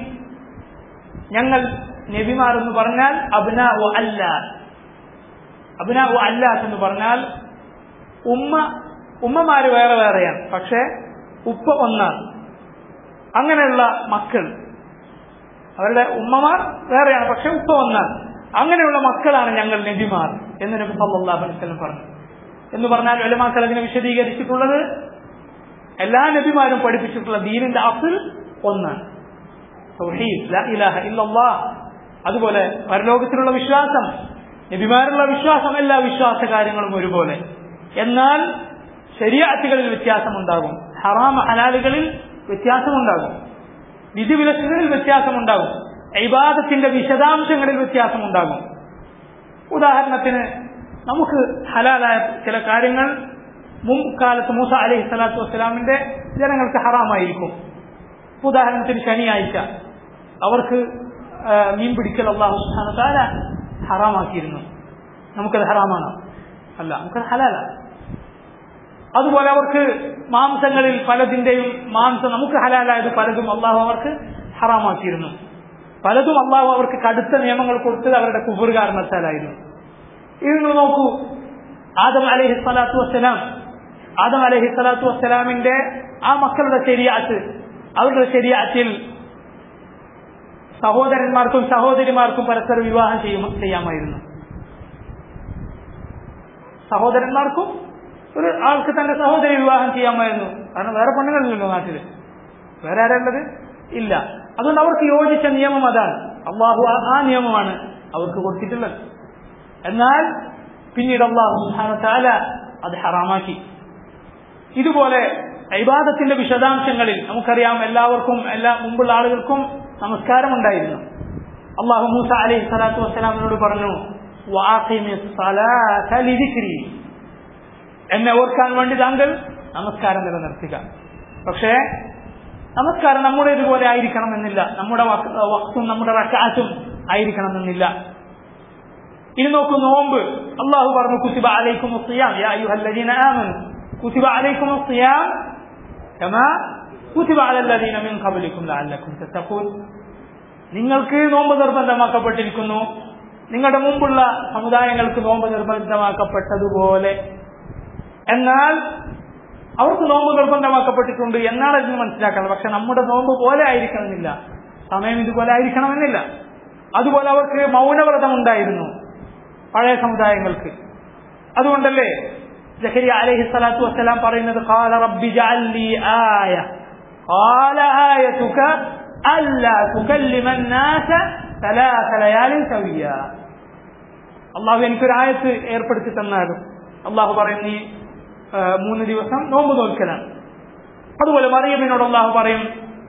ഞങ്ങൾ നബിമാർ എന്ന് പറഞ്ഞാൽ അബ്നാഉ അല്ലാത്ത്. അബ്നാഉ അല്ലാത്ത് എന്ന് പറഞ്ഞാൽ ഉമ്മ ഉമ്മമാര് വേറെ വേറെയാണ്, പക്ഷെ ഉപ്പ ഒന്നാണ്. അങ്ങനെയുള്ള മക്കൾ, അവരുടെ ഉമ്മമാർ വേറെയാണ്, പക്ഷെ ഉപ്പ ഒന്നാണ്. അങ്ങനെയുള്ള മക്കളാണ് ഞങ്ങൾ നബിമാർ എന്ന് നബി സല്ലല്ലാഹു അലൈഹി വസല്ലം പറഞ്ഞു. എന്ന് പറഞ്ഞാൽ ഉലമാക്കൾ അതിനെ വിശദീകരിച്ചിട്ടുള്ളത്, എല്ലാ നബിമാരും പഠിപ്പിച്ചിട്ടുള്ള ദീനിന്റെ അസ്ൽ ഒന്നാണ്, തൗഹീദ്, ലാ ഇലാഹ ഇല്ലല്ലാഹ്. അതുപോലെ പരലോകത്തിലുള്ള വിശ്വാസം, നബിമാരുള്ള വിശ്വാസം, എല്ലാ വിശ്വാസ കാര്യങ്ങളും ഒരുപോലെ. എന്നാൽ ശരീഅത്തുകളിൽ വ്യത്യാസമുണ്ടാകും, ഹറാം ഹലാലുകളിൽ വ്യത്യാസമുണ്ടാകും, വിധിവിലക്കുകളിൽ വ്യത്യാസമുണ്ടാകും, ഇബാദത്തിന്റെ വിശദാംശങ്ങളിൽ വ്യത്യാസമുണ്ടാകും. ഉദാഹരണത്തിന് നമുക്ക് ഹലാലായ ചില കാര്യങ്ങൾ മുൻകാലത്ത് മൂസ അലൈഹി സ്വലാത്തു വസ്സലാമിന്റെ ജനങ്ങൾക്ക് ഹറാമായിരിക്കും. ഉദാഹരണത്തിന് ശനിയാഴ്ച അവർക്ക് മീൻ പിടിക്കൽ അല്ലാഹു സുബ്ഹാനഹു വ തആല ഹറാമാക്കിയിരുന്നു. നമുക്കത് ഹറാമാണോ? അല്ല, നമുക്കത് ഹലാലാണ്. അതുപോലെ അവർക്ക് മാംസങ്ങളിൽ പലതിന്റെയും മാംസം നമുക്ക് ഹലാലായത് പലതും അള്ളാഹു അവർക്ക് ഹറാമാക്കിയിരുന്നു. പലതും അള്ളാഹു അവർക്ക് കടുത്ത നിയമങ്ങൾ കൊടുത്തത് അവരുടെ കുഫർ കാരണത്താലായിരുന്നു. ഇത് നിങ്ങൾ നോക്കൂ, ആദം അലൈഹി സ്വലാത്തു വസ്സലാം ആദം അലൈഹി സ്വലാത്തു വസ്സലാമിന്റെ ആ മക്കളുടെ ശരീഅത്ത്, അവരുടെ ശരീഅത്തിൽ സഹോദരന്മാർക്കും സഹോദരിമാർക്കും പരസ്പര വിവാഹം ചെയ്യാമായിരുന്നു. സഹോദരന്മാർക്കും ഒരു ആൾക്ക് തന്റെ സഹോദരി വിവാഹം ചെയ്യാമായിരുന്നു. കാരണം വേറെ പെണ്ണുങ്ങളില്ലല്ലോ നാട്ടില്, വേറെ ആരുള്ളത് ഇല്ല. അതുകൊണ്ട് അവർക്ക് യോജിച്ച നിയമം അതാണ്. അള്ളാഹു ആ നിയമമാണ് അവർക്ക് കൊടുത്തിട്ടുള്ളത്. എന്നാൽ പിന്നീട് അള്ളാഹു സുബ്ഹാനഹു വ തആല അത് ഹറാമാക്കി. ഇതുപോലെ ഇബാദത്തിന്റെ വിശദാംശങ്ങളിൽ നമുക്കറിയാം, എല്ലാവർക്കും എല്ലാ മുമ്പുള്ള ആളുകൾക്കും നമസ്കാരം ഉണ്ടായിരുന്നു. അള്ളാഹു മൂസ അലൈഹി സ്വലാത്തു വസ്സലാമിനോട് പറഞ്ഞു, വഅഖിമിസ് സ്വലാത ലിദിക്രി, എന്നെ ഓർക്കാൻ വേണ്ടി താങ്കൾ നമസ്കാരം നിലനിർത്തുക. പക്ഷേ നമസ്കാരം നമ്മുടെ ഇതുപോലെ ആയിരിക്കണമെന്നില്ല, നമ്മുടെ വഖ്തും നമ്മുടെ റക്അത്തും ആയിരിക്കണമെന്നില്ല. ഇനി നോക്കൂ, നോമ്പ് അള്ളാഹു പറഞ്ഞു, കുതിബ അലൈക്കുമുസ് സിയാം യാ അയ്യുഹല്ലദീന ആമനൂ കുതിബ അലൈക്കുമുസ് സിയാം കമാ കുതിബ അലല്ലദീന മിൻ ഖബ്ലിക്കും ലഅല്ലക്കും തത്തഖൂൻ. നിങ്ങൾക്ക് നോമ്പ് നിർബന്ധമാക്കപ്പെട്ടിരിക്കുന്നു, നിങ്ങളുടെ മുമ്പുള്ള സമുദായങ്ങൾക്ക് നോമ്പ് നിർബന്ധമാക്കപ്പെട്ടതുപോലെ. എന്നാൽ അവർക്ക് നോമ്പ് നിർബന്ധമാക്കപ്പെട്ടിട്ടുണ്ട് എന്നാണ് അതിന് മനസ്സിലാക്കണം. പക്ഷെ നമ്മുടെ നോമ്പ് പോലെ ആയിരിക്കണമെന്നില്ല, സമയം ഇതുപോലെ ആയിരിക്കണമെന്നില്ല. അതുപോലെ അവർക്ക് മൗനവ്രതം ഉണ്ടായിരുന്നു പഴയ സമുദായങ്ങൾക്ക്. അതുകൊണ്ടല്ലേ സക്കരിയ അലൈഹി സ്വലാത്തു വസ്സലാം പറയുന്നത്, ഖാല റബ്ബി ജഅൽ ലീ ആയ ഖാല ആയതുക അല്ലാ തുകല്ലിമ الناس ثلاث ليال സവിയാ. അല്ലാഹു എനിക്കൊരു ആയത്ത് ഏർപ്പെടുത്തി തന്നാലും അല്ലാഹു പറയും, നീ മൂന്ന് ദിവസം നോമ്പ് നോൽക്കലാണ്. അതുപോലെ മറിയമിനോട് അല്ലാഹു പറയും,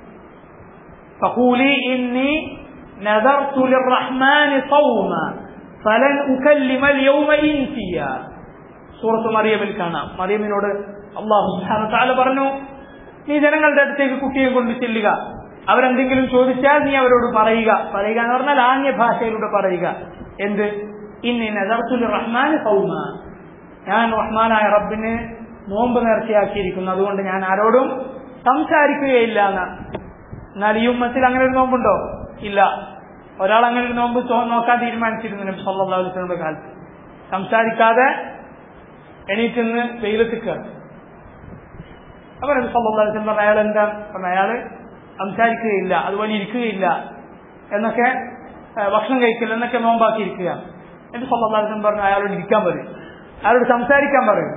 ഫഖൂലി ഇന്നി നദർതു ലിർറഹ്മാനി സൗമ ഫലൻ ഉകല്ലിമ അൽയൗമ ഇൻസിയ. സൂറത്ത് മറിയമിൽ കാണാം. മറിയമിനോട് അല്ലാഹു സുബ്ഹാനഹു വ തആല പറഞ്ഞു, നീ ജനങ്ങളുടെ അടുത്തേക്ക് കുട്ടിയെ കൊണ്ട് ചെല്ലുക, അവരെന്തെങ്കിലും ചോദിച്ചാൽ നീ അവരോട് പറയുക. പറയുക എന്ന് പറഞ്ഞാൽ ആംഗ്യ ഭാഷയിലൂടെ പറയുക. എന്ത്? ഇന്നി നദർതു ലിർറഹ്മാനി സൗമ, ഞാൻ റഹ്മാനായ റബ്ബിന് നോമ്പ് നേർച്ചയാക്കിയിരിക്കുന്നു, അതുകൊണ്ട് ഞാൻ ആരോടും സംസാരിക്കുകയില്ല എന്നാണ്. എന്നാൽ ഈ ഉമ്മത്തിൽ അങ്ങനെ ഒരു നോമ്പുണ്ടോ? ഇല്ല. ഒരാൾ അങ്ങനെ ഒരു നോമ്പ് നോക്കാൻ തീരുമാനിച്ചിരുന്നു നബി സല്ലല്ലാഹു അലൈഹി വസല്ലമയുടെ കാലത്ത്. സംസാരിക്കാതെ എണീറ്റ് നിന്ന് വെയിലത്തിക്കുക. അപ്പൊ നബി സല്ലല്ലാഹു അലൈഹി വസല്ലം പറഞ്ഞു, അയാൾ എന്താ പറഞ്ഞു? അയാള് സംസാരിക്കുകയില്ല, അതുപോലെ ഇരിക്കുകയില്ല എന്നൊക്കെ, ഭക്ഷണം കഴിക്കില്ല എന്നൊക്കെ നോമ്പാക്കിയിരിക്കുക. നബി സല്ലല്ലാഹു അലൈഹി വസല്ലം പറഞ്ഞു, അയാളോട് ഇരിക്കാൻ പറയും, അയാളോട് സംസാരിക്കാൻ പറയും.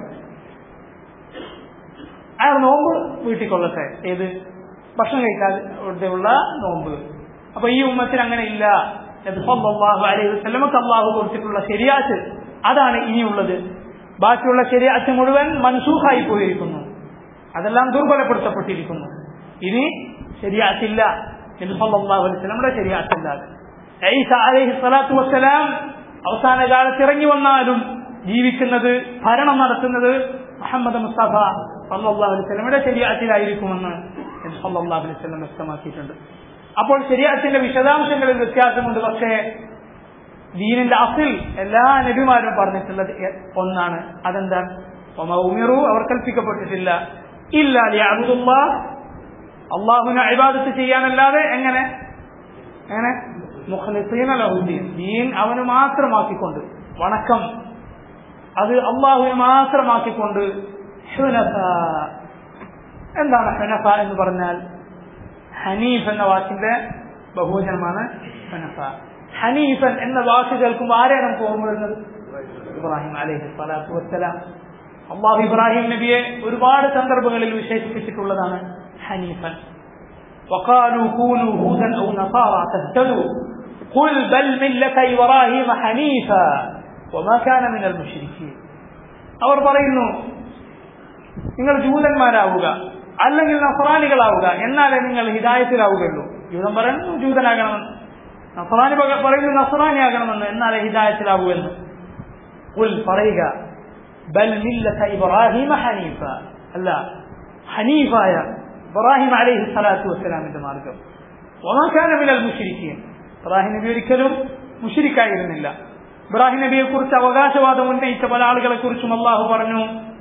അയാൾ നോമ്പ് വീട്ടിൽ കൊള്ളട്ടെ. ഏത്? ഭക്ഷണം കഴിക്കാതെ ഉള്ള നോമ്പ്. അപ്പൊ ഈ ഉമ്മത്തിൽ അങ്ങനെ ഇല്ല. നബി സല്ലല്ലാഹു അലൈഹി വസല്ലമക്ക് അള്ളാഹു കൊടുത്തിട്ടുള്ള ശരീഅത്ത് അതാണ് ഇനിയുള്ളത്. ബാക്കിയുള്ള ശരീഅത്ത് മുഴുവൻ മൻസൂഖായി പോയിരിക്കുന്നു, അതെല്ലാം ദുർബലപ്പെടുത്തപ്പെട്ടിരിക്കുന്നു. ഇനി ശരീഅത്തില്ല, നബി സല്ലല്ലാഹു അലൈഹി വസല്ലമയുടെ ശരീഅത്തില്ലാതെ. ഈസ അലൈഹി സ്വലാത്തു വസ്സലാം അവസാന കാലത്ത് ഇറങ്ങി വന്നാലും ജീവിക്കുന്നത്, ഭരണം നടത്തുന്നത് മുഹമ്മദ് മുസ്തഫ സല്ലല്ലാഹു അലൈഹി വസല്ലമയുടെ ശരീഅത്തിലായിരിക്കുമെന്ന് നബി സല്ലല്ലാഹു അലൈഹി വസല്ലം വ്യക്തമാക്കിയിട്ടുണ്ട്. അപ്പോൾ ശരീഅത്തിന്റെ വിശദാംശങ്ങളിൽ വ്യത്യാസമുണ്ട്. പക്ഷേ ദീനിന്റെ അസിൽ എല്ലാ നബിമാരും പറഞ്ഞിട്ടുള്ളത് ഒന്നാണ്. അതെന്താണ്? വമാ ഉമിറു, അവർ കൽപ്പിക്കപ്പെട്ടിട്ടില്ല ഇല്ലാ ലിയഅബ്ദുല്ലാഹ്, അല്ലാഹുവിനെ ഇബാദത്ത് ചെയ്യാനല്ലാതെ. എങ്ങനെ എങ്ങനെ മുഖ്ലിസീന ലഹുദ്ദീൻ, ദീൻ അവന് മാത്രമാക്കിക്കൊണ്ട്, വണക്കം അത് അള്ളാഹുവിനെ മാത്രമാക്കിക്കൊണ്ട്. ഹുനഫ, എന്താണ് ഹുനഫ എന്ന് പറഞ്ഞാൽ? ഹനീഫ് എന്ന വാക്കിന്റെ ബഹുവചനമാണ് ഹുനഫ. ഹനീഫൻ എന്ന വാക്ക് കേൾക്കുമ്പോൾ ആരെയാണ് നമുക്ക് ഓർമ്മ വരുന്നത്? ഇബ്രാഹിം അലൈഹി സ്വലാത്തു വസ്സലാം. അള്ളാഹു ഇബ്രാഹിം നബിയെ ഒരുപാട് സന്ദർഭങ്ങളിൽ വിശേഷിപ്പിച്ചിട്ടുള്ളതാണ് ഹനീഫൻ. وقالوا كونوا هودا أو نصارى تهتدوا قل بل ملة إبراهيم حنيفا وما كان من المشركين. അവർ പറയുന്നു, നിങ്ങൾ ജൂതന്മാരാവുക അല്ലെങ്കിൽ നസ്രാനികളാവുക, എന്നാലേ നിങ്ങൾ ഹിദായത്തിലാവുകയുള്ളൂ. ജൂതൻ പറയുന്നു ജൂതനാകണമെന്ന്, നസ്രാനി പറയുന്നു നസ്രാനിയാകണമെന്ന്, എന്നാലേ ഹിദായത്തിലാവുമെന്ന്. ഖുൽ, പറയുക, ബൽ മില്ലത ഇബ്രാഹിമ ഹനീഫ, അല്ല ഹനീഫായ ഇബ്രാഹിം അലൈഹി സ്വലാത്തു വസ്സലാമിന്റെ മാർഗം. വമാ കാന മിനൽ മുശ്രിക്കീൻ, ഇബ്രാഹിം നബി ഒരിക്കലും മുശ്രിക്കായിരുന്നില്ല. ഇബ്രാഹിം നബിയെ കുറിച്ച് അവകാശവാദം ഉന്നയിച്ച പല ആളുകളെ കുറിച്ചും അള്ളാഹു പറഞ്ഞു,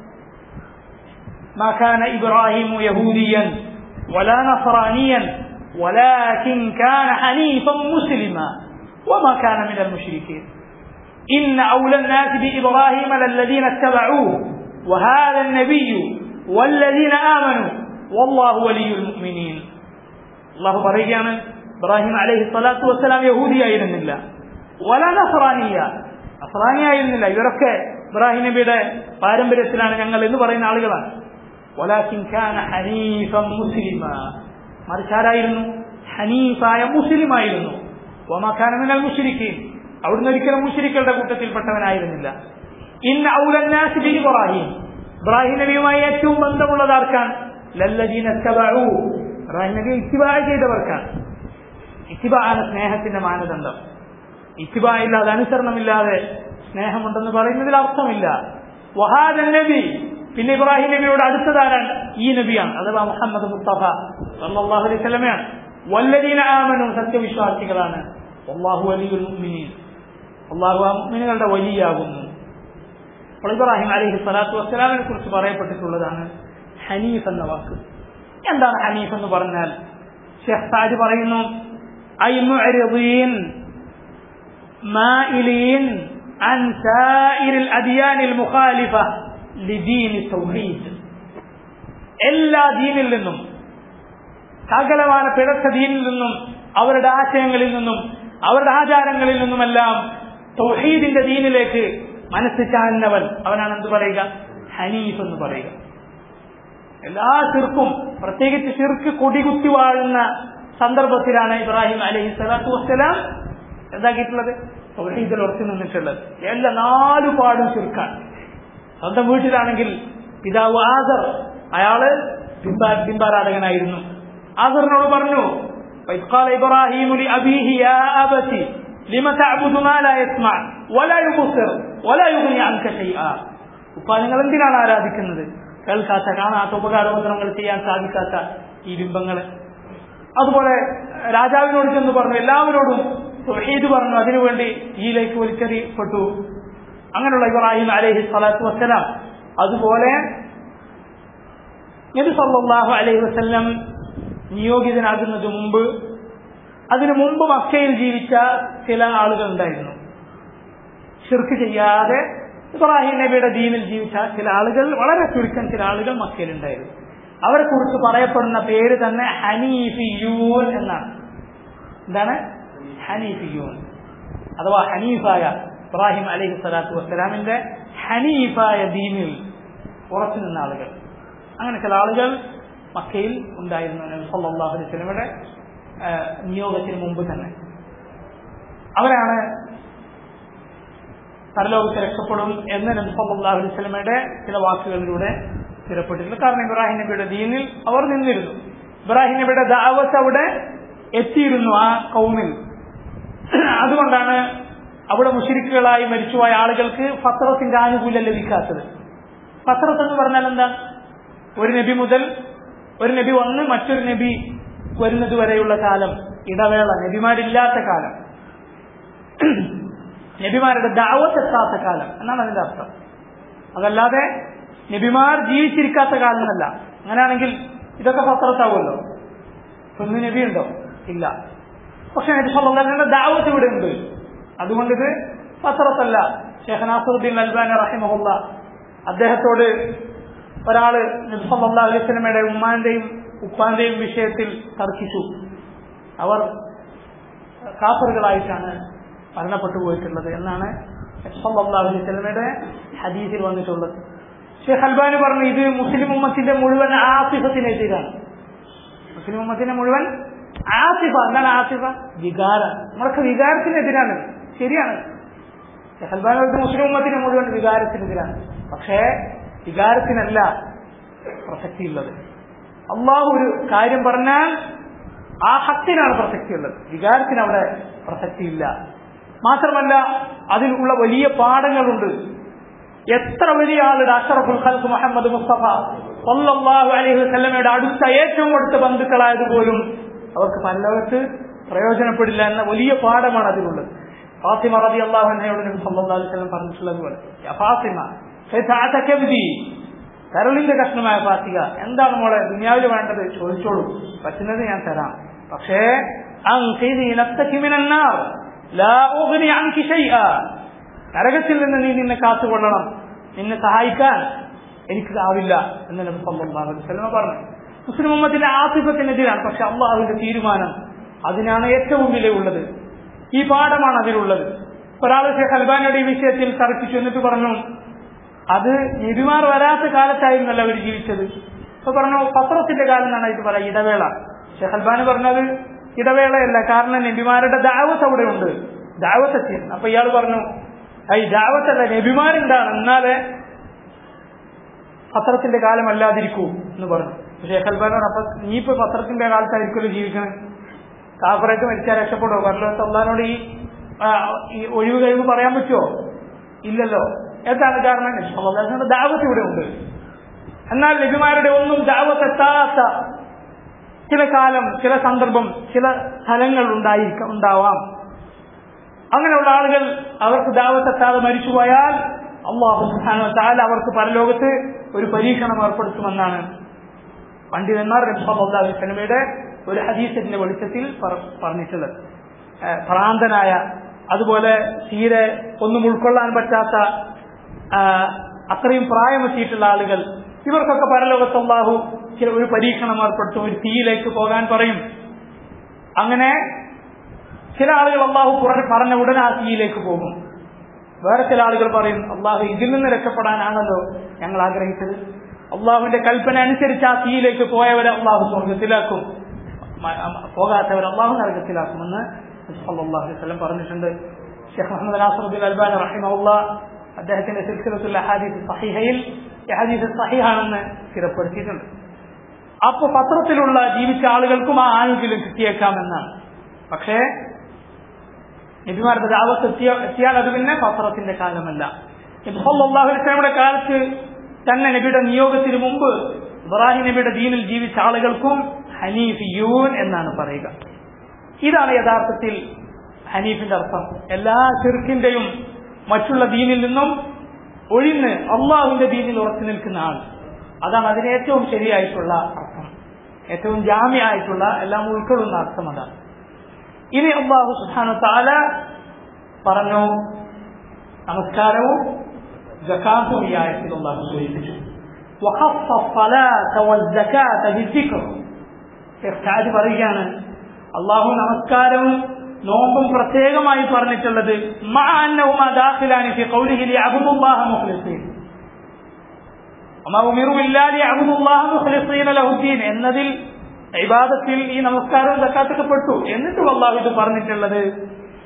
മാ കാന ഇബ്രാഹിമു യഹൂദിയൻ വലാ നസ്രാനിയൻ വലാകിൻ കാന ഹനീഫൻ മുസ്ലിമാ വമാ കാന മിനൽ മുശ്രിക്കീൻ ഇന്ന ഔല الناس بإبراهيم للذين اتبعوه وهذا النبي والذين آمنوا والله ولي المؤمنين. അല്ലാഹു പറയുകയാണ്, ഇബ്രാഹിം അലൈഹി സ്വലാത്തു വസ്സലാം യഹൂദിയായിരുന്നില്ല, വല നസ്രാനിയ, നസ്രാനിയായിരുന്നില്ല. ഇവരൊക്കെ ഇബ്രാഹിം നബിയുടെ പാരമ്പര്യത്തിലാണ് ഞങ്ങൾ എന്ന് പറയുന്ന ആളുകളാണ്. വലാകിൻ കാന ഹനീഫൻ മുസ്ലിമാ, മറിച്ചാരായിരുന്നു? ഹനീഫായ മുസ്ലിമായിരുന്നു. വമാ കാന മിനൽ മുശ്രിക്കീൻ, അവിടുന്ന് ഒരിക്കലും മുശ്രിക്കുകളുടെ കൂട്ടത്തിൽപ്പെട്ടവനായിരുന്നില്ല. ഇന്ന ഔലൻ നാസ് ബി ഇബ്രാഹിം, ഇബ്രാഹിം നബിയുമായി ഏറ്റവും ബന്ധമുള്ളത് ആർക്കാണ്? ലല്ലദീന തബഉ, ഇബ്രാഹിം നബിയെ ഇത്തിബാഅ ചെയ്തവർക്കാണ്. ഇത്തിബാഅാണ് സ്നേഹത്തിന്റെ മാനദണ്ഡം. ഇത്തിബാഅ ഇല്ലാതെ, അനുസരണമില്ലാതെ സ്നേഹമുണ്ടെന്ന് പറയുന്നതിൽ അർത്ഥമില്ല. വഹാദ നബി, പിന്നെ ഇബ്രാഹിം നബിയോട് അടുത്തതാരാണ്? ഈ നബിയാണ്, അഥവാ മുഹമ്മദ് മുസ്തഫ സല്ലല്ലാഹു അലൈഹി വസല്ലമയാണ്. വല്ലദീന ആമനു, സത്യവിശ്വാസികളാണ്. വല്ലാഹു വലിയുൽ മുഅ്മിനീൻ, അല്ലാഹു മുഅ്മിനുകളുടെ വലിയാകുന്നു. അപ്പോൾ ഇബ്രാഹിം അലൈഹി സ്വലാത്തു വസ്സലാമിനെ കുറിച്ച് പറയപ്പെട്ടിട്ടുള്ളതാണ് ഹനീഫ് എന്ന വാക്ക്. എന്താണ് ഹനീഫ് എന്ന് പറഞ്ഞാൽ? ഷെയ്ഖ് സാദി പറയുന്നു, ഐ മുഅ്രിദീൻ മാഇലീൻ അൻ സായിരിൽ അദിയാനിൽ മുഖാലിഫ ലിദീനി തൗഹീദ്. എല്ലാ ദീനിൽ നിന്നും, സകലമായ പിഴച്ച ദീനിൽ നിന്നും, അവരുടെ ആശയങ്ങളിൽ നിന്നും, അവരുടെ ആചാരങ്ങളിൽ നിന്നുമെല്ലാം തൗഹീദിന്റെ ദീനിലേക്ക് മനസ്സ് ചാഞ്ഞവൻ, അവനാണ് എന്ത് പറയുക? ഹനീഫ് എന്ന് പറയുക. എല്ലാ ശിർക്കും, പ്രത്യേകിച്ച് ശിർക്ക് കൊടികുത്തി വാഴുന്ന സന്ദർഭത്തിലാണ് ഇബ്രാഹിം അലൈഹി സ്വലാത്തു വസ്സലാം എന്താക്കിയിട്ടുള്ളത്? തൗഹീദിൽ ഉറച്ചു നിന്നിട്ടുള്ളത്. എല്ലാ നാലു പാടും ശിർക്കാണ്. സ്വന്തം വീട്ടിലാണെങ്കിൽ പിതാവ് ആദർ, അയാള് ബിംബാരാധകനായിരുന്നു. ആദറിനോട് പറഞ്ഞു, ഇബ്രാഹിം അബീഹി യാ അബതി ലിമ തഅബുദു മാ ലാ യസ്മഅ വലാ യുബ്സിർ വലാ യുഗ്നി അൻക ശൈആ. ഉപ്പാ, നിങ്ങൾ എന്തിനാണ് ആരാധിക്കുന്നത്? കേൾക്കാത്ത, കാണാത്ത, ഉപകാരോപദ്രവങ്ങൾ ചെയ്യാൻ സാധിക്കാത്ത ഈ ബിംബങ്ങള്. അതുപോലെ രാജാവിനോട് ചെന്ന് പറഞ്ഞു, എല്ലാവരോടും തൗഹീദ് പറഞ്ഞു, അതിനുവേണ്ടി ഈയിലേക്ക് വലിച്ചെറിയപ്പെട്ടു. അങ്ങനെയുള്ള ഇബ്രാഹിം അലൈഹി സ്വലാത്തു വസ്സലാം. അതുപോലെ നബി സല്ലല്ലാഹു അലൈഹി വസല്ലം നിയോഗിതനാകുന്നതിന് മുമ്പ്, അതിനു മുമ്പ് മക്കയിൽ ജീവിച്ച ചില ആളുകൾ ഉണ്ടായിരുന്നു. ശിർക്ക് ചെയ്യാതെ ഇബ്രാഹിം നബിയുടെ ദീനിൽ ജീവിച്ച ചില ആളുകൾ, വളരെ ചുരുക്കം ചില ആളുകൾ മക്കയിലുണ്ടായിരുന്നു. അവരെ കുറിച്ച് പറയപ്പെടുന്ന പേര് തന്നെ ഹനീഫിയൂൻ എന്നാണ്. എന്താണ് ഹനീഫിയൂൻ? അഥവാ ഹനീഫായ ഇബ്രാഹിം അലൈഹി സ്വലാത്തു വസ്സലാമിന്റെ ഹനീഫായ ദീനിൽ ഉറച്ചു നിന്ന ആളുകൾ. അങ്ങനെ ചില ആളുകൾ മക്കയിൽ ഉണ്ടായിരുന്നു നബി സല്ലല്ലാഹു അലൈഹി വസല്ലമയുടെ നിയോഗത്തിന് മുമ്പ് തന്നെ. അവരാണ് പരലോകത്ത് രക്ഷപ്പെടും എന്ന് നബി സല്ലല്ലാഹു അലൈഹി വസല്ലമയുടെ ചില വാക്കുകളിലൂടെ സ്ഥിരപ്പെട്ടിട്ടുണ്ട്. കാരണം ഇബ്രാഹിം നബിയുടെ ദീനിൽ അവർ നിന്നിരുന്നു. ഇബ്രാഹിം നബിയുടെ ദഅവത്ത് അവിടെ എത്തിയിരുന്നു ആ കൗമിൽ. അതുകൊണ്ടാണ് അവിടെ മുശ്രിക്കുകളായി മരിച്ചുപോയ ആളുകൾക്ക് ഫത്രത്തിന്റെ ആനുകൂല്യം ലഭിക്കാത്തത്. ഫത്രത്ത് എന്ന് പറഞ്ഞാൽ എന്താ? ഒരു നബി മുതൽ ഒരു നബി വന്ന് മറ്റൊരു നബി വരുന്നത് വരെയുള്ള കാലം, ഇടവേള, നബിമാരില്ലാത്ത കാലം, നബിമാരുടെ ദഅവത്ത് എത്താത്ത കാലം എന്നാണ് അതിന്റെ അർത്ഥം. അതല്ലാതെ നബിമാർ ജീവിച്ചിരിക്കാത്ത കാലം എന്നല്ല. അങ്ങനെയാണെങ്കിൽ ഇതൊക്കെ ഫത്രത്താവുമല്ലോ. ഒന്ന് നബി ഉണ്ടോ? ഇല്ല. പക്ഷെ നബി സല്ലല്ലാഹു അലൈഹി വസല്ലം ദഅവത്ത് ഇവിടെ ഉണ്ട്. അതുകൊണ്ട് ഇത് ഫത്രത്തല്ല. ശൈഖ് നാസിറുദ്ദീൻ അൽബാനി റഹിമഹുല്ലാ അദ്ദേഹത്തോട് ഒരാള് നബി സല്ലല്ലാഹു അലൈഹി വസല്ലമയുടെ ഉമ്മാന്റെയും ഉപ്പാന്റെയും വിഷയത്തിൽ തർക്കിച്ചു. അവർ കാഫറുകളായിട്ടാണ് മരണപ്പെട്ടു പോയിട്ടുള്ളത് എന്നാണ് നബി സല്ലല്ലാഹു അലൈഹി വസല്ലമയുടെ ഹദീസിൽ വന്നിട്ടുള്ളത്. ശൈഖ് അൽബാനി പറഞ്ഞു ഇത് മുസ്ലിം ഉമ്മത്തിന്റെ മുഴുവൻ ആസിഫത്തിനെതിരാണ്. മുസ്ലിം ഉമ്മത്തിന്റെ മുഴുവൻ ആസിഫ. എന്താണ് ആസിഫ? വികാരം. നമ്മളൊക്കെ വികാരത്തിനെതിരാണ്. ശരിയാണ്. ശൈഖ് അൽബാനി പറഞ്ഞത് മുസ്ലിം ഉമ്മത്തിന്റെ മുഴുവൻ വികാരത്തിനെതിരാണ്. പക്ഷേ വികാരത്തിനല്ല പ്രസക്തിയുള്ളത്. അള്ളാഹു ഒരു കാര്യം പറഞ്ഞാൽ ആ ഹക്കിനാണ് പ്രസക്തിയുള്ളത്. വികാരത്തിന് അവിടെ പ്രസക്തിയില്ല. മാത്രമല്ല അതിനുള്ള വലിയ പാഠങ്ങളുണ്ട്. എത്ര വലിയ ആളുടെ അഷ്റഫുൽ ഖൽഖ് മുഹമ്മദ് മുസ്തഫ സല്ലല്ലാഹു അലൈഹി വസല്ലമയുടെ അടുത്ത ഏറ്റവും അടുത്ത ബന്ധുക്കളായത് പോലും അവർക്ക് പരലോകത്ത് പ്രയോജനപ്പെടില്ല എന്ന വലിയ പാഠമാണ് അതിലുള്ളത്. ഫാത്തിമ റളിയല്ലാഹു അൻഹയോട് നബി സല്ലല്ലാഹു അലൈഹി വസല്ലം പറഞ്ഞിട്ടുള്ളതുപോലെ, യാ ഫാത്തിമ ഫതഅതകബി, കരളിന്റെ കഷ്ണമായ ഫാത്തിക, എന്താണ് മോളെ ദുനിയാവിൽ വേണ്ടത് ചോദിച്ചോളൂ, പറ്റുന്നത് ഞാൻ തരാം. പക്ഷേ അൻഖിദി നഫ്സകി മിനൻ നാർ ലാ ഉഗ്നി അൻകി ശൈഅ, നരകത്തിൽ നിന്ന് നീ നിന്നെ കാത്തുകൊള്ളണം, നിന്നെ സഹായിക്കാൻ എനിക്ക് ആവില്ല എന്ന് നബി സല്ലല്ലാഹു അലൈഹി വസല്ലം പറഞ്ഞു. മുസ്ലിം ഉമ്മത്തിന്റെ ആസിഫത്തിനെതിരാണ്. പക്ഷെ അള്ളാഹുവിന്റെ തീരുമാനം അതിനാണ് ഏറ്റവും വിലയുള്ളത്. ഈ പാഠമാണ് അതിലുള്ളത്. ഒരാൾ ശൈഖ് അൽബാനിയുടെ ഈ വിഷയത്തിൽ തർക്കിച്ചു. എന്നിട്ട് പറഞ്ഞു അത് നബിമാർ വരാത്ത കാലത്തായിരുന്നല്ലോ അവർ ജീവിച്ചത്. അപ്പൊ പറഞ്ഞു ഫത്രത്തിന്റെ കാലം എന്നാണ് ഇത് പറയാം, ഇടവേള. ശൈഖ് അൽബാനി പറഞ്ഞത് ഇടവേളയല്ല, കാരണം നബിമാരുടെ ദഅവത്ത് അവിടെ ഉണ്ട്, ദഅവത്ത് എത്തിയിരുന്നു. അപ്പൊ ഇയാൾ പറഞ്ഞു ഈ ദഅവത്തല്ല, നബിമാരുണ്ടാണ്, എന്നാലേ പത്രത്തിന്റെ കാലം അല്ലാതിരിക്കൂ എന്ന് പറഞ്ഞു. ശൈഖ് അൽബാനി പറഞ്ഞു അപ്പൊ നീ ഇപ്പൊ പത്രത്തിന്റെ കാലത്തായിരിക്കുമല്ലോ ജീവിക്കണം, കാഫറൊക്കെ മരിച്ചാൽ രക്ഷപ്പെടുമോ? പരലോകത്ത് അല്ലാഹുവിനോട് ഈ ഒഴിവ് കഴിവ് പറയാൻ പറ്റുമോ? ഇല്ലല്ലോ. എന്താണ് കാരണം? നബിയുടെ ദഅവത്ത് ഇവിടെ ഉണ്ട്. എന്നാൽ നബിമാരുടെ ഒന്നും ദഅവത്ത് എത്താത്ത ചില കാലം, ചില സന്ദർഭം, ചില സ്ഥലങ്ങൾ ഉണ്ടായിരിക്കാം, ഉണ്ടാവാം. അങ്ങനെയുള്ള ആളുകൾ അവർക്ക് ദഅവത്ത് എത്താതെ മരിച്ചുപോയാൽ അല്ലാഹു സുബ്ഹാനഹു വ തആല അവർക്ക് പരലോകത്ത് ഒരു പരീക്ഷണം ഏർപ്പെടുത്തുമെന്നാണ് പണ്ഡിതന്മാർ നബി സല്ലല്ലാഹു അലൈഹി വസല്ലമയുടെ ഒരു ഹദീസിന്റെ വെളിച്ചത്തിൽ പറഞ്ഞിട്ടുള്ളത്. ഭ്രാന്തനായ, അതുപോലെ തീരെ ഒന്നും ഉൾക്കൊള്ളാൻ പറ്റാത്ത അത്രയും പ്രായമെത്തിയിട്ടുള്ള ആളുകൾ, ഇവർക്കൊക്കെ പരലോകത്ത് അല്ലാഹു ചില ഒരു പരീക്ഷണം ഏർപ്പെടുത്തും, ഒരു തീയിലേക്ക് പോകാൻ പറയും. അങ്ങനെ ചില ആളുകൾ അല്ലാഹു പറഞ്ഞ ഉടനെ ആ തീയിലേക്ക് പോകും. വേറെ ചില ആളുകൾ പറയും അല്ലാഹു ഇതിൽ നിന്ന് രക്ഷപ്പെടാനാണല്ലോ ഞങ്ങൾ ആഗ്രഹിച്ചത്, അള്ളാഹുവിന്റെ കൽപ്പന അനുസരിച്ച് ആ തീയിലേക്ക് പോയവരെ അള്ളാഹു സ്വർഗത്തിലാക്കും, പോകാത്തവരെ അള്ളാഹു നരകത്തിലാക്കുമെന്ന് സല്ലല്ലാഹു അലൈഹി വസല്ലം പറഞ്ഞിട്ടുണ്ട്. ശൈഖ് മുഹമ്മദ് നാസിറുദ്ദീൻ അൽബാനി റഹിമഹുല്ലാഹ് അദ്ദേഹത്തിന്റെ സിൽസിലത്തുൽ അഹാദീസ് സഹീഹയിൽ ഈ ഹദീസ് സഹീഹാണെന്ന് സ്ഥിരപ്പെടുത്തിയിട്ടുണ്ട്. അപ്പൊ പത്രത്തിലുള്ള ജീവിച്ച ആളുകൾക്കും ആ ആനുകൂല്യം കിട്ടിയേക്കാമെന്നാണ്. പക്ഷേ നബിമാരുടെ ദഅവത്ത് എത്തിയാൽ അത് പിന്നെ പത്രത്തിന്റെ കാലമല്ല. നബി സല്ലല്ലാഹു അലൈഹി വസല്ലമയുടെ കാലത്ത് തന്നെ നബിയുടെ നിയോഗത്തിന് മുമ്പ് ഇബ്രാഹിം നബിയുടെ ദീനിൽ ജീവിച്ച ആളുകൾക്കും ഹനീഫിയൂൻ എന്നാണ് പറയുക. ഇതാണ് യഥാർത്ഥത്തിൽ ഹനീഫിന്റെ അർത്ഥം. എല്ലാ ശിർക്കിന്റെയും മറ്റുള്ള ദീനിൽ നിന്നും ഒഴിഞ്ഞ് അള്ളാഹുവിന്റെ ദീനിൽ ഉറച്ചു നിൽക്കുന്ന ആൾ, അതാണ് അതിന് ഏറ്റവും ശരിയായിട്ടുള്ള അർത്ഥം, ഏറ്റവും ജാമ്യമായിട്ടുള്ള എല്ലാം ഉൾക്കൊള്ളുന്ന അർത്ഥം അതാണ്. ഇനി അല്ലാഹു സുബ്ഹാനഹു വ തആല പറഞ്ഞു നമസ്കാരവും സകാത്തും ഈ ആയത്തിൽ അല്ലാഹു സൂചിപ്പിച്ചു. വഖഫ الصلاة والزكاة بالذكر. ഇർഷാദ് പറയുകയാണ് അല്ലാഹു നമസ്കാരവും നോമ്പും പ്രത്യേകമായി പറഞ്ഞിട്ടുള്ളത് മഅ അന്നഹുമാ ദാഖിലാനി ഫി ഖൗലിഹി ലിയഅബ്ദുല്ലാഹ മുഖ്ലിസീൻ വമാ ഉമിറു ഇല്ലാ ലിയഅബ്ദുല്ലാഹ മുഖ്ലിസീന ലഹുദ്ദീൻ എന്നതിൽ ഇബാദത്തിൽ ഈ നമസ്കാരവും സക്കാത്തൊക്കെ പെട്ടു. എന്നിട്ടും അല്ലാഹു ഇത് പറഞ്ഞിട്ടുള്ളത്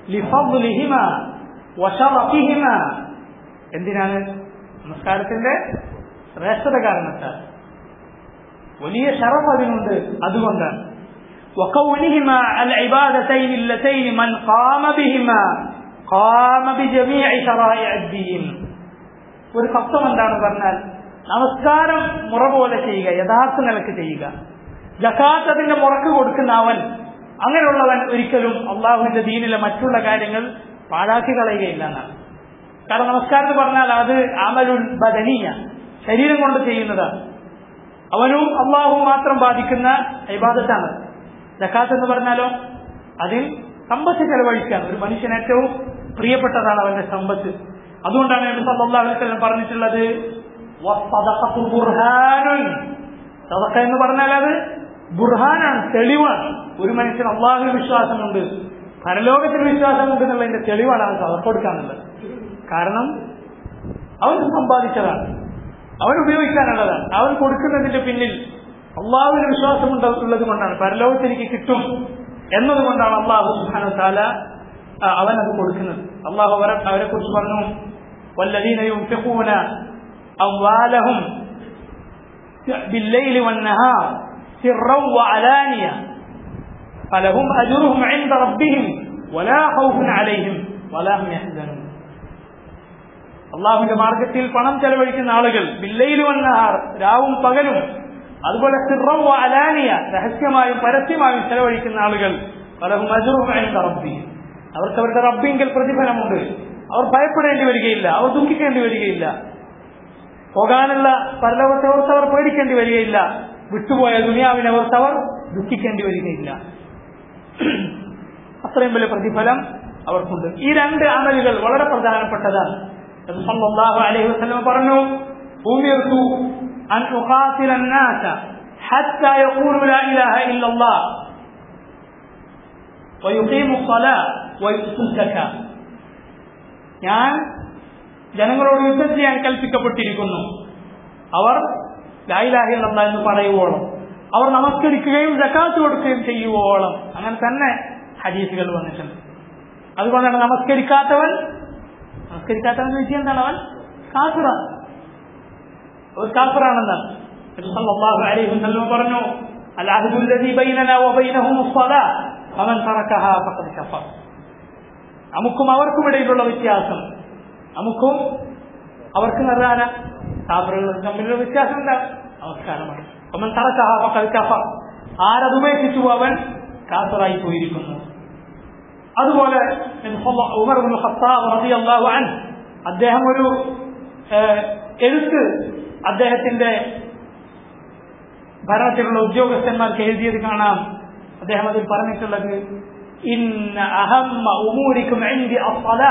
ലിഫദ്ലിഹിമാ വശറഫിഹിമാ. എന്തിനാണ്? നമസ്കാരത്തിന്റെ ശ്രേഷ്ഠത കാരണത്താൽ, വലിയ ശറഫ് അതിനുണ്ട്, അതുകൊണ്ടാണ്. وكونهما العبادتين اللتين من قام بهما قام بجميع شرائع الدين. ഒരു തത്വം എന്താണ് പറഞ്ഞാൽ, നമസ്കാരം മുറ പോലെ ചെയ്യുക, യഥാർത്ഥ നിലക്ക് ചെയ്യുക. ജക്കാത്ത് അതിന്റെ മുറക്ക് കൊടുക്കുന്ന അവൻ, അങ്ങനെയുള്ളവൻ ഒരിക്കലും അള്ളാഹുവിന്റെ ദീനിലെ മറ്റുള്ള കാര്യങ്ങൾ പാഴാക്കി കളയുകയില്ല എന്നാണ്. കാരണം നമസ്കാരം എന്ന് പറഞ്ഞാൽ അത് അമലുൽ ബദനിയ, ശരീരം കൊണ്ട് ചെയ്യുന്നതാണ്. അവനും അള്ളാഹു മാത്രം ബാധിക്കുന്ന ഇബാദത്താണ്. ജക്കാത്ത് എന്ന് പറഞ്ഞാലോ അതിൽ സമ്പത്ത് ചെലവഴിക്കാൻ ഒരു മനുഷ്യന് ഏറ്റവും പ്രിയപ്പെട്ടതാണ് അവന്റെ സമ്പത്ത്. അതുകൊണ്ടാണ് നബി സല്ലല്ലാഹു അലൈഹി വസല്ലം പറഞ്ഞിട്ടുള്ളത് വസ്സദഖത്തു ബുർഹാനുൻ. സദഖ എന്ന് പറഞ്ഞാൽ അത് ബുർഹാനാണ്, തെളിവാണ്. ഒരു മനുഷ്യൻ അള്ളാഹുവിൽ വിശ്വാസമുണ്ട്, പരലോകത്തിൽ വിശ്വാസമുണ്ട് എന്നുള്ളതിന്റെ തെളിവാണ് അവൻ സദഖ കൊടുക്കാനുള്ളത്. കാരണം അവൻ സമ്പാദിച്ചതാണ്, അവൻ ഉപയോഗിക്കാനുള്ളതാണ്. അവൻ കൊടുക്കുന്നതിന്റെ പിന്നിൽ അള്ളാഹുവിന് വിശ്വാസമുള്ളത് കൊണ്ടാണ്, പരലോകത്ത് എനിക്ക് കിട്ടും എന്നതുകൊണ്ടാണ് അള്ളാഹു സുബ്ഹാനഹു വ തആല അവൻ അത് കൊടുക്കുന്നത്. അള്ളാഹു അവരെ അവരെ കുറിച്ച് പറഞ്ഞു, വല്ലദീന യുൻഫിഖൂന അംവാലഹും ബില്ലൈലി വന്നഹാർ സിർറൻ വഅലാനിയ ഫലഹും അജ്റുഹും ഇൻദ റബ്ബിഹിം വലാ ഖൗഫുൻ അലൈഹിം വലാ ഹും യഹ്സനൂൻ. അള്ളാഹുവിന്റെ മാർഗത്തിൽ പണം ചെലവഴിക്കുന്ന ആളുകൾ ബില്ലൈലി വന്നഹാർ, രാവും പകലും, അതുപോലെ സിർറൻ വഅലാനിയ, രഹസ്യമായും പരസ്യമായും ചെലവഴിക്കുന്ന ആളുകൾ ഫലഹും അജ്റുഹും ഇൻദ റബ്ബിഹിം, അവർക്ക് അവരുടെ റബ്ബിങ്കൽ പ്രതിഫലമുണ്ട്. അവർ ഭയപ്പെടേണ്ടി വരികയില്ല, അവർ ദുഃഖിക്കേണ്ടി വരികയില്ല, പോകാനുള്ള പരലോകത്തെ ഓർത്ത് അവർ പേടിക്കേണ്ടി വരികയില്ല, വിട്ടുപോയ ദുനിയാവിനെ ഓർത്ത് അവർ ദുഃഖിക്കേണ്ടി വരികയില്ല. അത്രയും വലിയ പ്രതിഫലം അവർക്കുണ്ട്. ഈ രണ്ട് അമലുകൾ വളരെ പ്രധാനപ്പെട്ടതാണ്. നബി സല്ലല്ലാഹു അലൈഹി വസല്ലം പറഞ്ഞു, ഉമിർതു അൻ ഉഖാതില الناس حتى يقولوا لا اله الا الله ويقيموا الصلاه ويؤتوا الزكاه. ഞാൻ ജനങ്ങളോട് യുദ്ധം ചെയ്യാൻ കൽപ്പിക്കപ്പെട്ടിരിക്കുന്നു, അവർ ലാ ഇലാഹ ഇല്ലല്ലാഹ് എന്ന് പറയുവോളം, അവർ നമസ്കരിക്കുകയും സകാത്ത് കൊടുക്കുകയും ചെയ്യുവോളം. അങ്ങനെ തന്നെ ഹദീസുകൾ വന്നിട്ടുണ്ട്. അതുകൊണ്ടാണ് നമസ്കരിക്കാത്തവൻ നമസ്കരിക്കാത്തവൻ ചോദിച്ചാൽ എന്താണ്? അവൻ കാഫിറാണ്, ഒരു കാഫിറാണെന്നാണ്. നബി സല്ലല്ലാഹു അലൈഹി വസല്ലം പറഞ്ഞു, അൽ അഹ്ദു അല്ലദീ ബൈനനാ വബൈനഹും അസ്സലാ ഫമൻ തറകഹാ ഫഖദ് കഫർ. നമുക്കും അവർക്കും ഇടയിലുള്ള വ്യത്യാസം, നമുക്കും അവർക്ക് നിറാന കാഫിറുകൾ തമ്മിലുള്ള വ്യത്യാസം എന്താ? നമസ്കാരമാണ്. ഫമൻ തറകഹാ ഫഖദ് കഫർ. ആരത് ഉപേക്ഷിച്ചു അവൻ കാഫിറായി പോയിരിക്കുന്നു. അതുപോലെ ഉമർ ഇബ്നുൽ ഖത്താബ് റളിയല്ലാഹു അൻഹു, അദ്ദേഹം ഒരു എഴുത്ത് അദ്ദേഹത്തിന്റെ ഭരണത്തിലുള്ള ഉദ്യോഗസ്ഥന്മാർക്ക് എഴുതിയത് കാണാം. അദ്ദേഹം അതിൽ പറഞ്ഞിട്ടുള്ളത്, ഇന്ന അഹമ്മ ഉമൂരിക്കും ഇൻദി അസ്സലാ,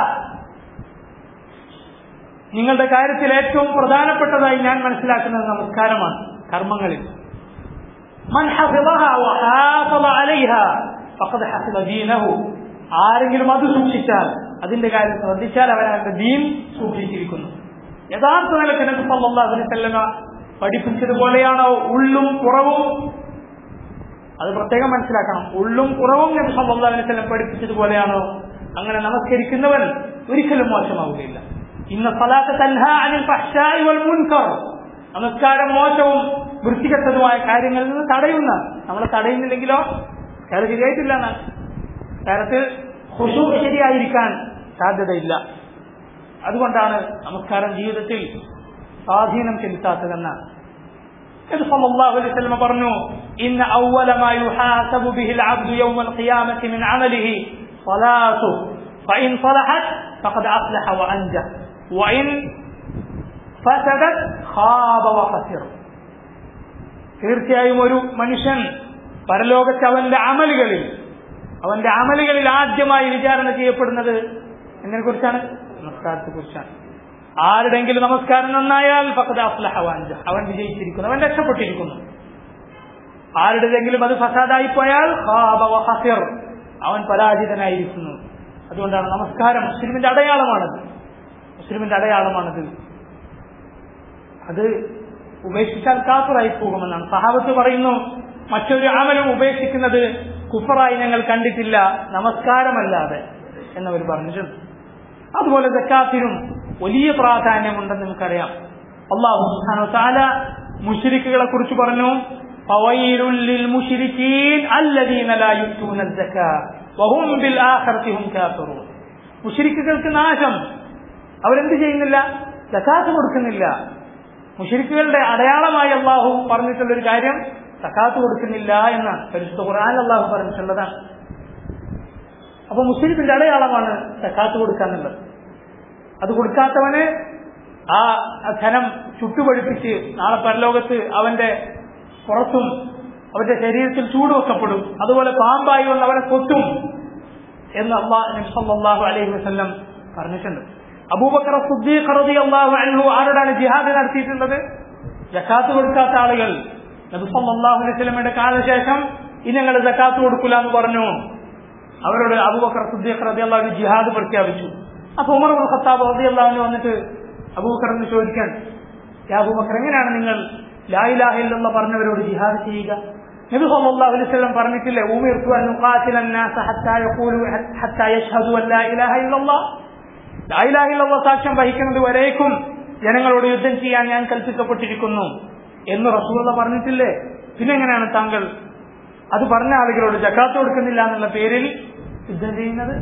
നിങ്ങളുടെ കാര്യത്തിൽ ഏറ്റവും പ്രധാനപ്പെട്ടതായി ഞാൻ മനസ്സിലാക്കുന്നത് നമസ്കാരമാണ്, കർമ്മങ്ങളിൽ. മൻ ഹഫിളഹാ വഹാഫള അലൈഹാ ഫഖദ് ഹഫിള ദീനഹു. ആരെങ്കിലും അത് സൂക്ഷിച്ചാൽ, അതിന്റെ കാര്യം ശ്രദ്ധിച്ചാൽ, അവൻ അവന്റെ ദീൻ സൂക്ഷിച്ചിരിക്കുന്നു. യഥാർത്ഥ നിലക്ക് നബി സല്ലല്ലാഹു അലൈഹി വസല്ലം പഠിപ്പിച്ചതുപോലെയാണോ ഉള്ളും കുറവും? അത് പ്രത്യേകം മനസ്സിലാക്കണം. ഉള്ളും കുറവും നബി സല്ലല്ലാഹു അലൈഹി വസല്ലം പഠിപ്പിച്ചതുപോലെയാണോ? അങ്ങനെ നമസ്കരിക്കുന്നവൻ ഒരിക്കലും മോശമാവുകയില്ല. ഇന്ന സ്വലാത്ത തൻഹാ അനിൽ ഫഹ്ശാഇ വൽ മുൻകർ. നമസ്കാരം മോശവും വൃത്തികെട്ടതുമായ കാര്യങ്ങളിൽ നിന്ന് തടയുന്ന, നമ്മളെ തടയുന്നില്ലെങ്കിലോ കാര്യം ശരിയായിട്ടില്ല എന്നാണ്. കാര്യത്തിൽ ഖുശൂ ശരിയായിരിക്കാൻ സാധ്യതയില്ല. അതുകൊണ്ടാണ് നമസ്കാരം ജീവിതത്തിൽ സ്വാധീനം ചെലുത്താത്തതെന്നാണ്. നബി സല്ലല്ലാഹു അലൈഹി വസല്ലം പറഞ്ഞു, ഇന്ന അവ്വല മാ യുഹാസബു ബിഹിൽ അബ്ദു യൗമൽ ഖിയാമത്തി മിൻ അമലിഹി സ്വലാത്തുഹു ഫഇൻ സ്വലഹത് ഫഖദ് അഫ്ലഹ വഅൻജഹ വഇൻ ഫസദത് ഖാബ വഖസിർ. തീർച്ചയായും ഒരു മനുഷ്യൻ പരലോകത്ത് അവന്റെ അമലുകളിൽ അവന്റെ അമലുകളിൽ ആദ്യമായി വിചാരണ ചെയ്യപ്പെടുന്നത് എന്നതിനെ കുറിച്ചാണ്, നമസ്കാരത്തെ കുറിച്ചാണ്. ആരുടെങ്കിലും നമസ്കാരം നന്നായാൽ ഫഖദ് അഫ്ലഹ വഅൻജഹ, അവൻ വിജയിച്ചിരിക്കുന്നു, അവൻ രക്ഷപ്പെട്ടിരിക്കുന്നു. ആരുടെതെങ്കിലും അത് ഫസാദായി പോയാൽ ഖാബ വഖസിർ, അവൻ പരാജിതനായിരിക്കുന്നു. അതുകൊണ്ടാണ് നമസ്കാരം മുസ്ലിമിന്റെ അടയാളമാണത്, മുസ്ലിമിന്റെ അടയാളമാണത്. അത് ഉപേക്ഷിച്ചാൽ കാഫിറായി പോകുമെന്നാണ് സഹാബത്ത് പറയുന്നു. മറ്റൊരു അമലും ഉപേക്ഷിക്കുന്നത് കുഫറായി ഞങ്ങൾ കണ്ടിട്ടില്ല നമസ്കാരമല്ലാതെ. എന്നവർ പറഞ്ഞിട്ടുണ്ട്. അതുപോലെ സക്കാത്തിനും വലിയ പ്രാധാന്യമുണ്ടെന്ന് നമുക്കറിയാം. അല്ലാഹു സുബ്ഹാനഹു വ തആല മുശ്രിക്കുകളെ കുറിച്ച് പറഞ്ഞു, ഫവൈലുൽ ലിൽ മുശ്രിക്കീൻ അല്ലദീന ലാ യുത്തൂന അസ്സകാ വഹും ബിൽ ആഖിറതി ഹും കാഫിറൂൻ. മുശ്രിക്കുകൾക്ക് നാശം, അവരെന്ത് ചെയ്യുന്നില്ല? സക്കാത്ത് കൊടുക്കുന്നില്ല. മുശ്രിക്കുകളുടെ അടയാളമായി അല്ലാഹു പറഞ്ഞിട്ടുള്ളൊരു കാര്യം സക്കാത്ത് കൊടുക്കുന്നില്ല എന്നാണ്. പരിശുദ്ധ ഖുർആനിൽ അല്ലാഹു പറഞ്ഞിട്ടുള്ളതാണ്. അപ്പൊ മുശ്രിക്കിന്റെ അടയാളമാണ് സക്കാത്ത് കൊടുക്കാന്നുള്ളത്. അത് കൊടുക്കാത്തവന് ആ ധനം ചുട്ടുപഴുപ്പിച്ച് നാളെ പരലോകത്ത് അവന്റെ പുറത്തും അവന്റെ ശരീരത്തിൽ ചൂടുവെക്കപ്പെടും. അതുപോലെ പാമ്പായി വന്ന് അവനെ കൊത്തും എന്ന് അല്ലാഹു നബി സല്ലല്ലാഹു അലൈഹി വസല്ലം പറഞ്ഞിട്ടുണ്ട്. അബൂബക്കർ സിദ്ദീഖ് റളിയല്ലാഹു അൻഹു ആരോടാണ് ജിഹാദ് നടത്തിയിട്ടുള്ളത്? സക്കാത്ത് കൊടുക്കാത്ത ആളുകൾ. നബി സല്ലല്ലാഹു അലൈഹി വസല്ലമയുടെ കാലശേഷം ഇനി ഞങ്ങൾ സക്കാത്ത് കൊടുക്കില്ല എന്ന് പറഞ്ഞു. അവരോട് അബൂബക്കർ സിദ്ദീഖ് റളിയല്ലാഹു അൻഹു ജിഹാദ് പ്രഖ്യാപിച്ചു. അപ്പൊ ഉമർ ഇബ്നുൽ ഖത്താബ് റളിയല്ലാഹു അൻഹു വന്നിട്ട് അബൂബക്കറിന് ചോദിക്കാൻ, യാ അബൂബക്കർ, എങ്ങനെയാണ് നിങ്ങൾ ലാ ഇലാഹ ഇല്ലല്ലാഹ് പറഞ്ഞവരോട് ജിഹാദ് ചെയ്യുക? നബി സല്ലല്ലാഹു അലൈഹി വസല്ലം പറഞ്ഞിട്ടില്ലേ, ഉമിർതു അൻ ഉഖാതില അന്നാസ ഹത്താ യഖൂലു ഹത്താ യശ്ഹദു അൻ ലാ ഇലാഹ ഇല്ലല്ലാഹ്, ലാ ഇലാഹ ഇല്ലല്ലാഹ് സാക്ഷ്യം വഹിക്കുന്നത് വരേക്കും ജനങ്ങളോട് യുദ്ധം ചെയ്യാൻ ഞാൻ കൽപ്പിക്കപ്പെട്ടിരിക്കുന്നു എന്ന് റസൂലുള്ളാഹി പറഞ്ഞിട്ടില്ലേ? പിന്നെ എങ്ങനെയാണ് താങ്കൾ അത് പറഞ്ഞ ആളുകളോട് സക്കാത്ത് കൊടുക്കുന്നില്ല എന്നുള്ള പേരിൽ യുദ്ധം ചെയ്യുന്നത്?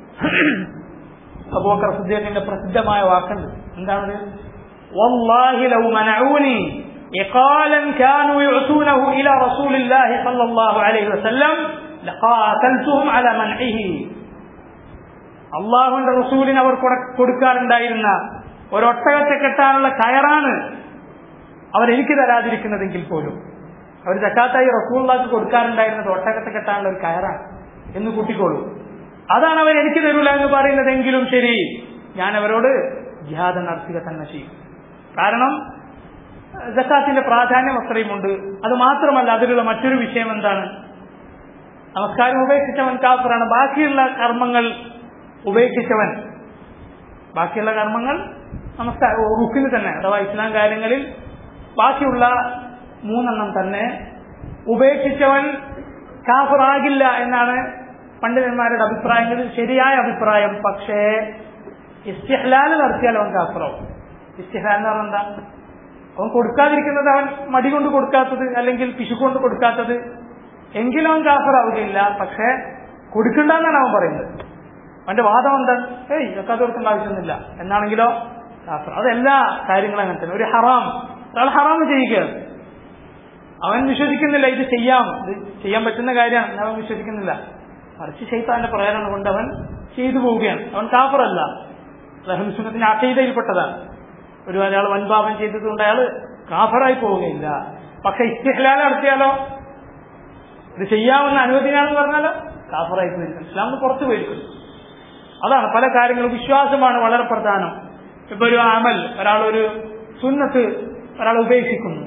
അബൂബക്കർ സിദ്ദീഖിന്റെ പ്രസിദ്ധമായ വാക്കുണ്ട്. എന്താണ്? വല്ലാഹി ലൗ മനഊനി ഇഖാലൻ കാനൂ യുഅതൂനഹു ഇലാ റസൂലില്ലാഹി സ്വല്ലല്ലാഹു അലൈഹി വസല്ലം ലഖാതൽതുഹും അലാ മൻഇഹി. അല്ലാഹുവിന്റെ റസൂലിന് അവർ കൊടുക്കാറുണ്ടായിരുന്ന ഒരൊട്ടകത്തെ കെട്ടാനുള്ള കയറാണ് അവരെനിക്ക് തരാതിരിക്കുന്നതെങ്കിൽ പോലും, അവർ സക്കാത്തായി റസൂലുള്ളാഹിക്ക് കൊടുക്കാറുണ്ടായിരുന്നത് ഒട്ടകത്തെ കെട്ടാനുള്ള ഒരു കയറാണ് എന്ന് കൂട്ടിക്കോളൂ. അതാണ് അവർ എനിക്ക് തരൂല എന്ന് പറയുന്നതെങ്കിലും ശരി, ഞാൻ അവരോട് ജിഹാദ് നടത്തുക തന്നെ ചെയ്യും. കാരണം സക്കാത്തിന്റെ പ്രാധാന്യം അത്രയുമുണ്ട്. അത് മാത്രമല്ല, അതിലുള്ള മറ്റൊരു വിഷയം എന്താണ്? നമസ്കാരം ഉപേക്ഷിച്ചവൻ കാഫിറാണ്. ബാക്കിയുള്ള കർമ്മങ്ങൾ ഉപേക്ഷിച്ചവൻ, ബാക്കിയുള്ള കർമ്മങ്ങൾ നമസ്കാര റുക്കിന് തന്നെ, അഥവാ ഇസ്ലാം കാര്യങ്ങളിൽ ബാക്കിയുള്ള മൂന്നെണ്ണം തന്നെ ഉപേക്ഷിച്ചവൻ കാഫിറാകില്ല എന്നാണ് പണ്ഡിതന്മാരുടെ അഭിപ്രായങ്ങളിൽ ശരിയായ അഭിപ്രായം. പക്ഷേ ഇസ്തിഹ്ലാൽ നടത്തിയാൽ അവൻ കാഫിറാവും. ഇസ്തിഹ്ലാൽ എന്ന് പറഞ്ഞാൽ എന്താ? അവൻ കൊടുക്കാതിരിക്കുന്നത്, അവൻ മടി കൊണ്ട് കൊടുക്കാത്തത് അല്ലെങ്കിൽ പിശുക്കൊണ്ട് കൊടുക്കാത്തത്, എങ്കിലും അവൻ കാഫിറാവുകയില്ല. പക്ഷേ കൊടുക്കണ്ടെന്നാണ് അവൻ പറയുന്നത്. അവന്റെ വാദം എന്താണ്? ഏയ് ഇതൊക്കെ കൊടുക്കേണ്ട ആവശ്യമൊന്നുമില്ല എന്നാണെങ്കിലോ കാഫിർ. അതെല്ലാ കാര്യങ്ങളും അങ്ങനെ തന്നെ. ഒരു ഹറാം, ഒരാൾ ഹറാം ചെയ്യുകയാണ്, അവൻ വിശ്വസിക്കുന്നില്ല ഇത് ചെയ്യാം, ഇത് ചെയ്യാൻ പറ്റുന്ന കാര്യമാണ്, അവൻ വിശ്വസിക്കുന്നില്ല. മറിച്ച് ശൈത്താന്റെ പ്രേരണ കൊണ്ട് അവൻ ചെയ്തു പോവുകയാണ്. അവൻ കാഫിറല്ല, അഹ്ലു സുന്നത്തിന്റെ അഖീദയിൽപ്പെട്ടതാണ്. ഒരു അയാൾ വൻപാപം ചെയ്തതുകൊണ്ട് അയാൾ കാഫിറായി പോവുകയില്ല. പക്ഷെ ഇസ്തിഹ്ലാൽ നടത്തിയാലോ, ഇത് ചെയ്യാമെന്ന് അനുവദിക്കാണെന്ന് പറഞ്ഞാലോ കാഫിറായി പോയിരിക്കും, ഇസ്ലാമിന് പുറത്തു പോയിരിക്കും. അതാണ് പല കാര്യങ്ങളും. വിശ്വാസമാണ് വളരെ പ്രധാനം. ഇപ്പൊ ഒരു അമൽ, ഒരാളൊരു സുന്നത്ത് ഒരാൾ ഉപേക്ഷിക്കുന്നു,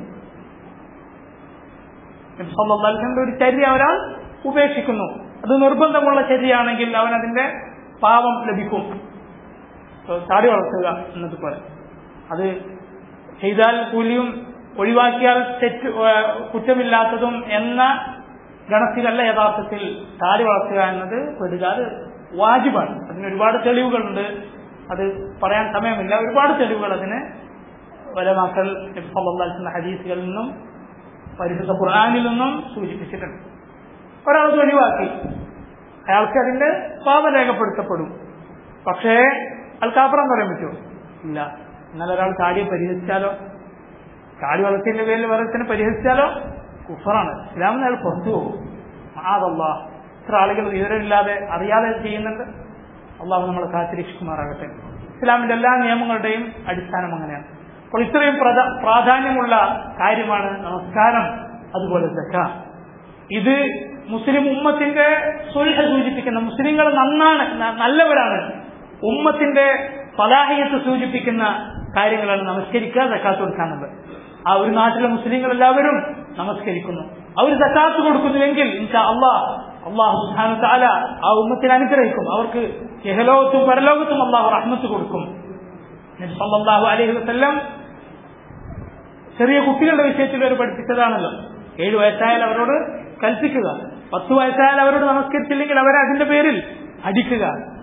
ഒരു ചര്യ ഒരാൾ ഉപേക്ഷിക്കുന്നു, അത് നിർബന്ധമുള്ള ചര്യയാണെങ്കിൽ അവൻ അതിന്റെ പാപം ലഭിക്കും. താടി വളർത്തുക എന്നതുപോലെ അത് ചെയ്താൽ കൂലിയും ഒഴിവാക്കിയാൽ തെറ്റ് കുറ്റമില്ലാത്തതും എന്ന ഗണത്തിലല്ല യഥാർത്ഥത്തിൽ താടി വളർത്തുക എന്നത് പെടുക. അത് വാജിബാണ്. അതിന് ഒരുപാട് തെളിവുകളുണ്ട്, അത് പറയാൻ സമയമില്ല. ഒരുപാട് തെളിവുകൾ അതിന് ഉലമാക്കൾ നബി സല്ലല്ലാഹു അലൈഹി വസല്ലം ഹദീസുകളിൽ നിന്നും പരിശുദ്ധ ഖുർആനിൽ നിന്നും സൂചിപ്പിച്ചിട്ടുണ്ട്. ഒരാളത് ഒഴിവാക്കി, അയാൾക്ക് അതിന്റെ പാപം രേഖപ്പെടുത്തപ്പെടും. പക്ഷേ അയാൾ കാഫിറാന്ന് പറയാൻ പറ്റുമോ? ഇല്ല. എന്നാൽ ഒരാൾ താടിയെ പരിഹസിച്ചാലോ, താടി വളർത്തിന്റെ പേരിൽ വേറെ പരിഹസിച്ചാലോ കുഫറാണ്. ഇസ്ലാമിൽ അയാൾ പുറത്തു പോകും. മആദല്ലാഹ്. ഇത്ര ആളുകൾ വിവരമില്ലാതെ അറിയാതെ ചെയ്യുന്നുണ്ട്. അള്ളാഹു നമ്മളെ കാത്തിരക്ഷിക്കുമാറാകട്ടെ. ഇസ്ലാമിന്റെ എല്ലാ നിയമങ്ങളുടെയും അടിസ്ഥാനം അങ്ങനെയാണ്. അപ്പോൾ ഇത്രയും പ്രാധാന്യമുള്ള കാര്യമാണ് നമസ്കാരം, അതുപോലെ സക്കാത്ത്. ഇത് മുസ്ലിം ഉമ്മത്തിന്റെ സുൽഹ സൂചിപ്പിക്കുന്ന, മുസ്ലിങ്ങൾ നന്നാണ്, നല്ലവരാണ്, ഉമ്മത്തിന്റെ ഫലാഹിയത്ത് സൂചിപ്പിക്കുന്ന കാര്യങ്ങളാണ് നമസ്കരിക്കുക, സക്കാത്ത് കൊടുക്കാനുള്ളത്. ആ ഒരു നാട്ടിലെ മുസ്ലിങ്ങൾ എല്ലാവരും നമസ്കരിക്കുന്നു, അവർ സക്കാത്ത് കൊടുക്കുന്നുവെങ്കിൽ ഇൻഷാ അല്ലാഹ് അല്ലാഹു സുബ്ഹാനഹു വ തആല ആ ഉമ്മത്തിനെ അനുഗ്രഹിക്കും. അവർക്ക് ഇഹലോകത്തും പരലോകത്തും അല്ലാഹു റഹ്മത്ത് കൊടുക്കും. നബി സല്ലല്ലാഹു അലൈഹി വസല്ലം ചെറിയ കുട്ടികളുടെ വിഷയത്തിൽ അവർ പഠിപ്പിച്ചതാണല്ലോ, ഏഴു വയസ്സായാൽ അവരോട് കൽപ്പിക്കുക, പത്ത് വയസ്സായാൽ അവരോട് നമസ്കരിച്ചില്ലെങ്കിൽ അവരെ അതിന്റെ പേരിൽ അടിക്കുക.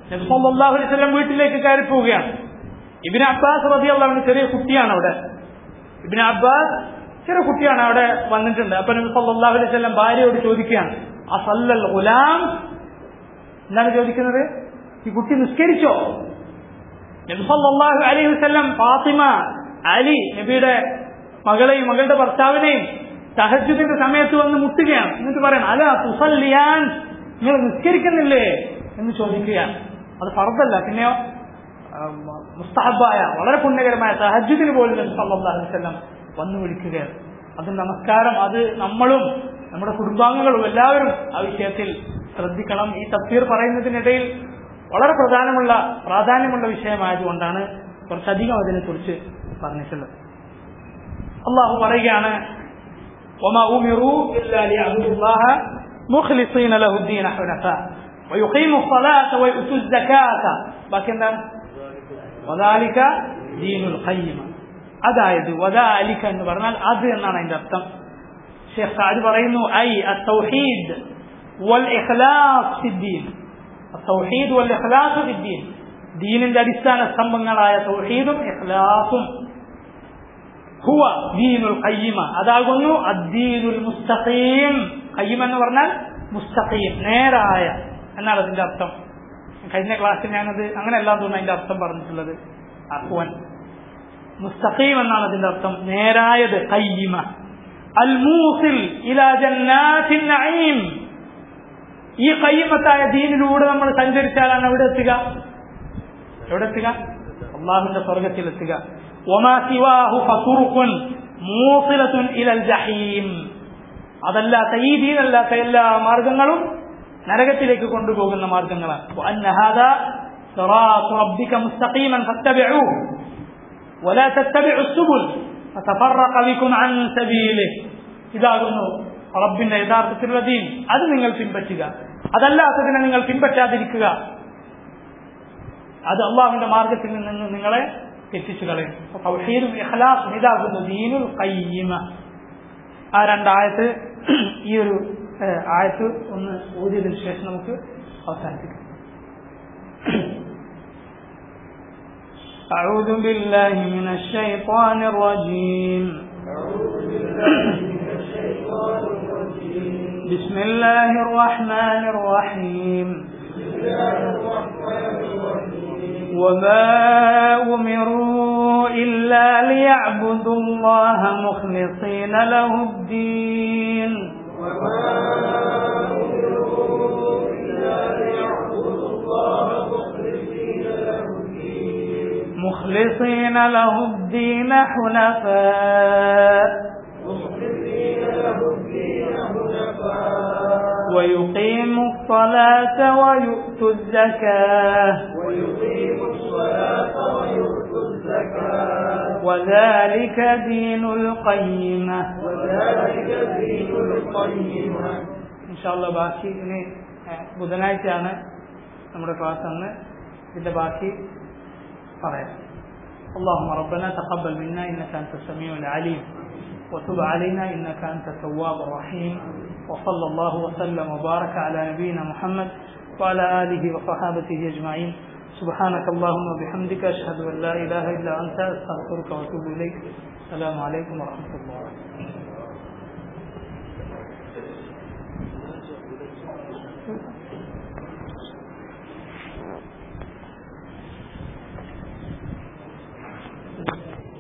നബി സല്ലല്ലാഹു അലൈഹി വസല്ലം വീട്ടിലേക്ക് കയറി പോവുകയാണ്. ഇബ്നു അബ്ബാസ് റളിയല്ലാഹു അൻഹു ചെറിയ കുട്ടിയാണ് അവിടെ. ഇബ്നു അബ്ബാസ് ചെറിയ കുട്ടിയാണ് അവിടെ വന്നിട്ടുണ്ട്. അപ്പൊ നബി സല്ലല്ലാഹു അലൈഹി വസല്ലം ഭാര്യയോട് ചോദിക്കുകയാണ്, അസല്ലൽ ഗുലാം, എന്താണ് ചോദിക്കുന്നത്? ഈ കുട്ടി നിസ്കരിച്ചോ? നബി സല്ലല്ലാഹു അലൈഹി വസല്ലം ഫാത്തിമ, അലി നബിയുടെ മകളെയും മകളുടെ ഭർത്താവിനെയും തഹജ്ജുദിന്റെ സമയത്ത് വന്ന് മുട്ടുകയാണ്. എന്നിട്ട് പറയണം, അല തുസല്ലിയാൻ, നിങ്ങൾ നിസ്കരിക്കുന്നില്ലേ എന്ന് ചോദിക്കുകയാണ്. അത് ഫർദല്ല, പിന്നെയോ മുസ്തഹബായ വളരെ പുണ്യകരമായ തഹജ്ജുദിന് പോലും നബി സല്ലല്ലാഹു അലൈഹി വസല്ലം വന്നു വിളിക്കുകയാണ്. അത് നമസ്കാരം, അത് നമ്മളും നമ്മുടെ കുടുംബാംഗങ്ങളും എല്ലാവരും ആ വിഷയത്തിൽ ശ്രദ്ധിക്കണം. ഈ തഫ്സീർ പറയുന്നതിനിടയിൽ വളരെ പ്രധാനമുള്ള പ്രാധാന്യമുള്ള വിഷയമായതുകൊണ്ടാണ് കുറച്ചധികം അതിനെക്കുറിച്ച് പറഞ്ഞിട്ടുള്ളത്. അള്ളാഹു പറയുകയാണ്, വമാ ഉമിറൂ ഇല്ലാ ലിയഅ്ബുദുല്ലാഹ മുഖ്ലിസീന ലഹുദ്ദീന ഹുനഫാ വയുഖീമു സ്വലാത്ത വയുതു സകാത്ത. ബാക്കി എന്താണ്? വദാലിക ദീനുൽ ഖയ്യിമ. അതായത് വദാലിക എന്ന് പറഞ്ഞാൽ അത് എന്നാണ് അതിന്റെ അർത്ഥം. ഷെയ്ഖ് സഅദ് പറയുന്നു, ഐ അത്തൗഹീദ് വൽ ഇഖ്ലാസ് ഫിദ്ദീൻ. അത്തൗഹീദ് വൽ ഇഖ്ലാസ് ഫിദ്ദീൻ, ദീനിന്റെ അടിസ്ഥാന സ്തംഭങ്ങളായ തൗഹീദും ഇഖ്ലാസും. ഹുവ ദീനുൽ ഖയ്യിമ, അതാകുന്നു അദ്ദീനുൽ മുസ്തഖീം. ഖയ്യിം എന്ന് പറഞ്ഞാൽ മുസ്തഖീം, നേരായ എന്നാണ് അതിന്റെ അർത്ഥം. കഴിഞ്ഞ ക്ലാസ്സിൽ ഞാനത് അങ്ങനെയല്ല തോന്നുന്നു അതിന്റെ അർത്ഥം പറഞ്ഞിട്ടുള്ളത്. അഖ്വൻ, മുസ്തഖീം എന്നാണ് അതിന്റെ അർത്ഥം, നേരായത്. ഖയ്യിമ അൽ മൂസിൽ ഇലാ ജന്നാത്തിൻ നഈം. ഈ ഖയ്യിമത്തായ ദീനിലൂടെ നമ്മൾ സഞ്ചരിച്ചാലാണ് എവിടെ എത്തുക? എവിടെ എത്തുക? അല്ലാഹുവിന്റെ സ്വർഗ്ഗത്തിലെത്തുക. വമാ സിവാഹു ഫതുറുഖുൻ മൂസിലത്തുൻ ഇലൽ ജഹീം. അതല്ലാത്ത, ഈ ദീനല്ലാത്ത എല്ലാ മാർഗങ്ങളും നരകത്തിലേക്ക് കൊണ്ടുപോകുന്ന മാർഗങ്ങളാണ്. വഅന്ന ഹാദാ സിറാത്തു റബ്ബിക മുസ്തഖീമൻ ഫത്തബിഊഹു വലാ തത്തബിഉസ് സുബുൽ ഫതഫറഖ ബികും അൻ സബീലിഹി. ഇതാകുന്നു റബ്ബിന്റെ യഥാർത്ഥത്തിലുള്ള ദീൻ, അത് നിങ്ങൾ പിൻപറ്റുക. അതല്ലാത്തതിനെ നിങ്ങൾ പിൻപറ്റാതിരിക്കുക. അത് അള്ളാഹുവിന്റെ മാർഗത്തിൽ നിന്ന് നിങ്ങളെ തെറ്റിച്ചു കളയും. തൗഹീദും ഇഖ്ലാസും ഇതാകുന്നു ദീനുൽ ഖയ്യിമ. ആ രണ്ടായത്ത്, ഈ ഒരു ആയത്ത് ഒന്ന് ഓതിയതിനു ശേഷം നമുക്ക് അവസാനിപ്പിക്കാം. أعوذ بالله من الشيطان الرجيم. بسم الله الرحمن الرحيم. وما أمروا إلا ليعبدوا الله مخلصين له الدين مخلصين له الدين حنفاء ويقيموا الصلاة ويؤتوا الزكاة وذلك دين القيمة. إن شاء الله ബാക്കി ഇനി ബുധനാഴ്ചയാണ് നമ്മുടെ ക്ലാസ്. അന്ന് ഇതിന്റെ ബാക്കി പറയാം. اللهم ربنا تقبل منا إنك أنت السميع العليم وتب علينا إنك أنت التواب الرحيم. وصلى الله وسلم وبارك على نبينا محمد وعلى آله وصحابته أجمعين. سبحانك اللهم وبحمدك أشهد أن لا إله إلا أنت أستغفرك وأتوب إليك. السلام عليكم ورحمة الله.